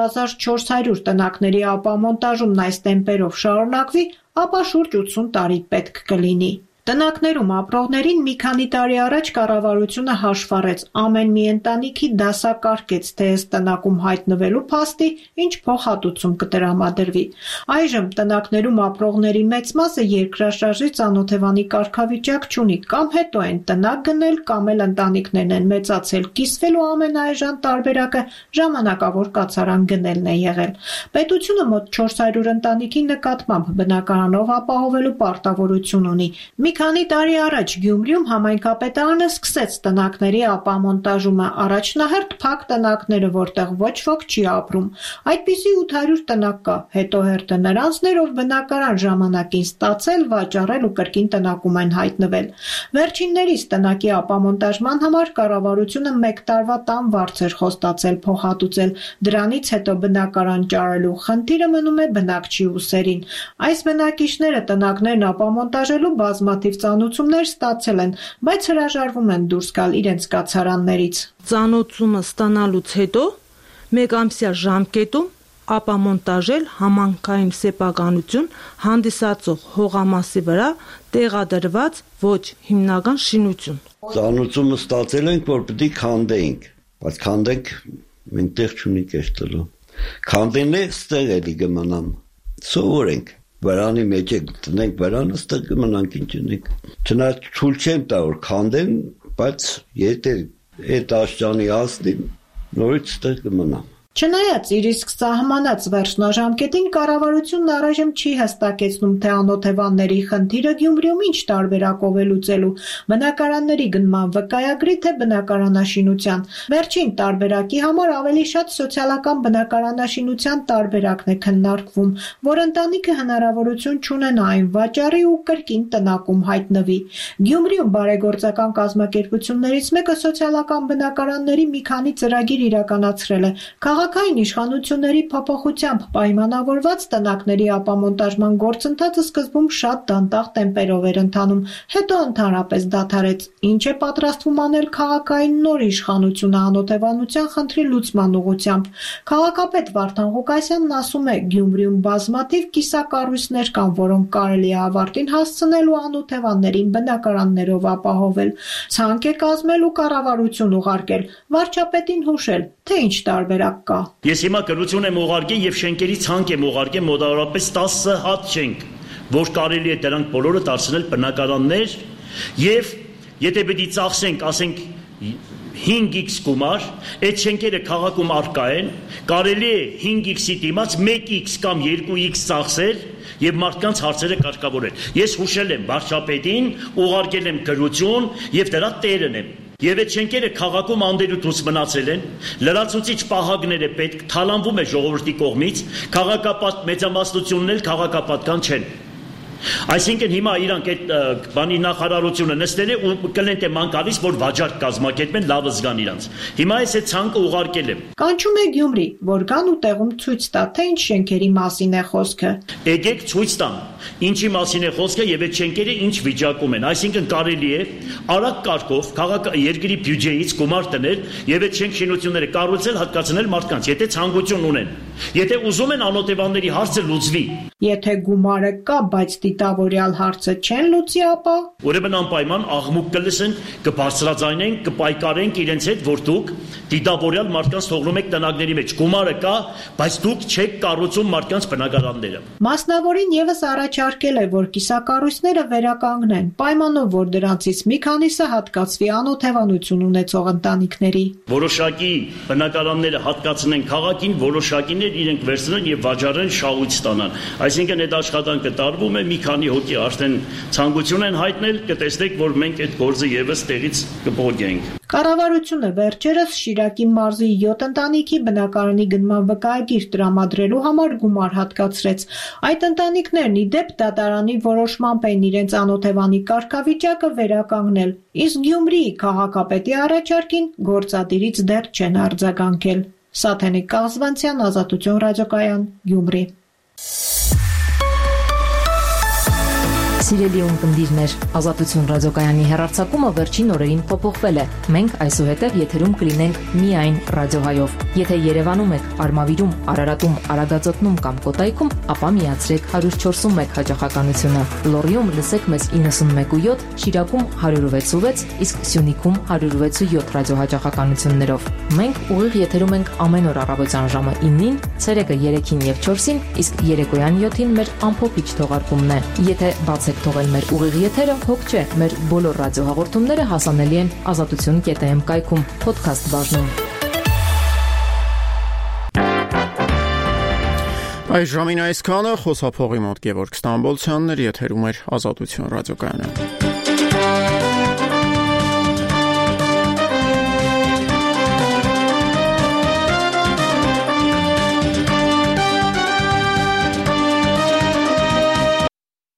2400 տնակների ապամոնտաժումն այս տեմպերով շարունակվի, ապա շուրջ 80 տարի պետք կլինի։ Տնակներում ապրողներին մի քանի տարի առաջ կառավարությունը հաշվառեց, ամեն մի ընտանիքի դասակարգեց, թե ըստ տնակում հայտնվելու փաստի ինչ փոխհատուցում կտրամադրվի։ Այժմ տնակներում ապրողների մեծ մասը երկրաշարժի ծանոթևանի կարգավիճակ չունի, կամ հետո են տնակ գնել, կամ էլ ընտանիքներն են մեծացել, կիսվելու ամենաէժան տարբերակը ժամանակավոր կացարան գնելն է եղել։ Պետությունը մոտ 400 ընտանիքի նկատմամբ բնակարանով ապահովելու պարտավորություն ունի։ Մի քանի տարի առաջ Գյումրիում համայնքապետարանը սկսեց տնակների ապամոնտաժումը, առաջնահերթ փակ տնակները, որտեղ ոչ ոք չի ապրում։ Այդպիսի 800 տնակ կա, հետո հերթը նրանցն էր, ով բնակարան ժամանակին ստացել, վաճառել ու կրկին տնակում են հայտնվել։ Վերջիններիս տնակի ապամոնտաժման համար կառավարությունը 1 տարվա տան վարձ էր խոստացել փոխհատուցել, դրանից հետո բնակարան ճարելու խնդիրը մնում է բնակչի ուսերին։ Այս բնակիչները տնակներն ապամոնտաժելու բազմաթիվ ծանոթություններ ստացել են, բայց հրաժարվում են դուրս գալ իրենց կացարաններից։ Ծանոթությունը ստանալուց հետո մեկամսյա ժամկետում ապամոնտաժել համանքային սեփականություն հանդիսացող հողամասի վրա տեղադրված ոչ հիմնական շինություն։ Ծանոթությունը ստացել ենք, որ պետք է քանդենք, բայց քանդենք մենք տեղ չունենք էստելու։ Քանդեն է ստեղ էլի կմնան։ Սովորենք վրանի մեջ է տնենք վրանը, ստեղ կմնանք ինչ ունենք։ Չնայած ցույց չեմ տա որ քանդեն, բայց եթե այդ աշճանի հասնի, նորից ստեղ կմնամ։ Չնայած իր իսկ սահմանած վերջնաժամկետին կառավարությունն առայժմ չի հստակեցնում, թե անօթևանների խնդիրը Գյումրիում ինչ տարբերակով է լուծելու՝ բնակարանների գնման վկայագրի թե բնակարանաշինության։ Վերջին տարբերակի համար ավելի շատ սոցիալական բնակարանաշինության տարբերակն է քննարկվում, որ ընտանիքը հնարավորություն չունենա այն վաճառի ու կրկին տնակում հայտնվի։ Գյումրիում բարեգործական կազմակերպություններից մեկը սոցիալական բնակարանների մի քանի ծրագիր իրականացրել է։ Քաղաքային իշխանությունների փոփոխությամբ պայմանավորված տնակների ապամոնտաժման գործընթացը սկզբում շատ դանդաղ տեմպերով էր ընթանում, հետո ընդհանրապես դադարեց, ինչ է պատրաստվում անել քաղաքային նոր իշխանությունը անօթևանության խնդրի լուծման ուղղությամբ։ Քաղաքապետ Վարդան Ղուկասյանն ասում է, Գյումրիում բազմաթիվ կիսակառույցներ կան, որոնք կարելի է ավարտին հասցնել ու անօթևաններին բնակարաններով ապահովել։ Ցանկ է կազմել ու կառավարություն ուղարկել, վարչապետին հուշել, թե ինչ տարբերակ կա։ Ես հիմա գրություն եմ ուղարկել եւ շենքերի ցանկ եմ ուղարկել մոտավորապես 10 հատ շենք, որ կարելի է դրանք բոլորը դարձնել բնակարաններ եւ եթե պետք է ծախսենք, ասենք 5x գումար, այդ շենքերը քաղաքում արկա են, կարելի է 5x-ի դիմաց 1x կամ 2x ծախսել եւ մարդկանց հարցերը կարգավորել։ Ես հուշել եմ վարչապետին, ուղարկել եմ գրություն եւ դրա տերն եմ։ Եվ այդ շենքերը քաղաքում անդերուտուց մնացել են, լրացուցիչ պահակները պետք թալանվում է ժողովրդի կողմից, քաղաքապատ մեծամասնությունն էլ քաղաքապատական չեն։ Այսինքն հիմա իրանք այդ բանի նախարարությունը նստել է ու կլեն թե ման գալիս, որ վաճառք կազմակերպեն, լավը զգան իրանց։ Հիմա այս է ցանկը ուղարկել եմ։ Կանչում է Գյումրի, որ գան ու տեղում ցույց տա, թե ինչ շենքերի մասին է խոսքը։ Եկեք ցույց տամ, ինչի մասին է խոսքը եւ այդ շենքերը ինչ վիճակում են։ Այսինքն կարելի է արագ կարգով երկրի բյուջեից գումար տնել եւ այդ շենք շինությունները կառուցել, հատկացնել մարդկանց, եթե ցանկություն ունեն։ Եթե ուզում են անօթևանների հարցը լուծվի։ Եթե գումարը կա, բայց դիտավորյալ հարցը չեն լուծի, ապա ուրեմն անպայման աղմուկ կլսեն, կբարձրաձայնեն, կպայքարենք իրենց հետ, որ դուք դիտավորյալ մարդկանց թողնում եք տնակների մեջ։ Գումարը կա, բայց դուք չեք կառուցում մարդկանց բնակարանները։ Մասնավորին եւս առաջարկել է, որ կիսակառույցները վերականգնեն, պայմանով, որ դրանցից մի քանիսը հատկացվի անօթևանություն ունեցող ընտանիքների։ Որոշակի բնակարանները հատկացնեն քաղաքին, որոշակիներ իրենք վերցնեն եւ վաճառեն, շահույթ ստանան։ Այսինքն այդ աշխատանքը տարվում է, մի քանի հոգի արդեն ցանկություն են հայտնել, կտեսնեք, որ մենք այդ գործը եւս տեղից կփոխենք։ Կառավարությունը վերջերս Շիրակի մարզի 7 ընտանիքի բնակարանի գնման վկայագիր տրամադրելու համար գումար հատկացրեց։ Այդ ընտանիքներն ի դեպ դատարանի որոշմամբ են իրենց անօթևանի կարգավիճակը վերականգնել, իսկ Գյումրիի քաղաքապետի առաջարկին գործադիրից դեռ չեն արձագանքել։ Սաթենիկ Կազվանցյան, Ազատություն ռադիոկայան, Գյումրի։ Սիրելի ունկնդիրներ, Ազատություն ռադիոկայանի հեռարձակումը վերջին օրերին փոփոխվել է։ Մենք այսուհետև եթերում կլինենք միայն ռադիոհայով։ Եթե Երևանում եք, Արմավիրում, Արարատում, Արագածոտնում կամ Կոտայքում, ապա միացրեք 104.1 հաճախականությունը։ Լոռիում լսեք մեզ 91.7, Շիրակում 106.6, իսկ Սյունիքում 106.7 ռադիոհաճախականություններով։ Մենք ուղիղ եթերում ենք ամեն օր առավոտյան ժամը 9-ին, ցերեկը 3-ին եւ 4-ին, իսկ երեկոյան 7-ին մեր ամփոփիչ թողարկումն է։ Եթե բացեք թողել մեր ուղիղ եթերը, հոգ չէ, մեր բոլոր ռադիոհաղորդումները հասանելի են azatutun.am կայքում, podcast բաժնում։ Այս ժամին այսքանը, խոսափողի մոտ Գևորգ Ստամբոլցյանն էր, եթերում էր Ազատություն ռադիոկայանը։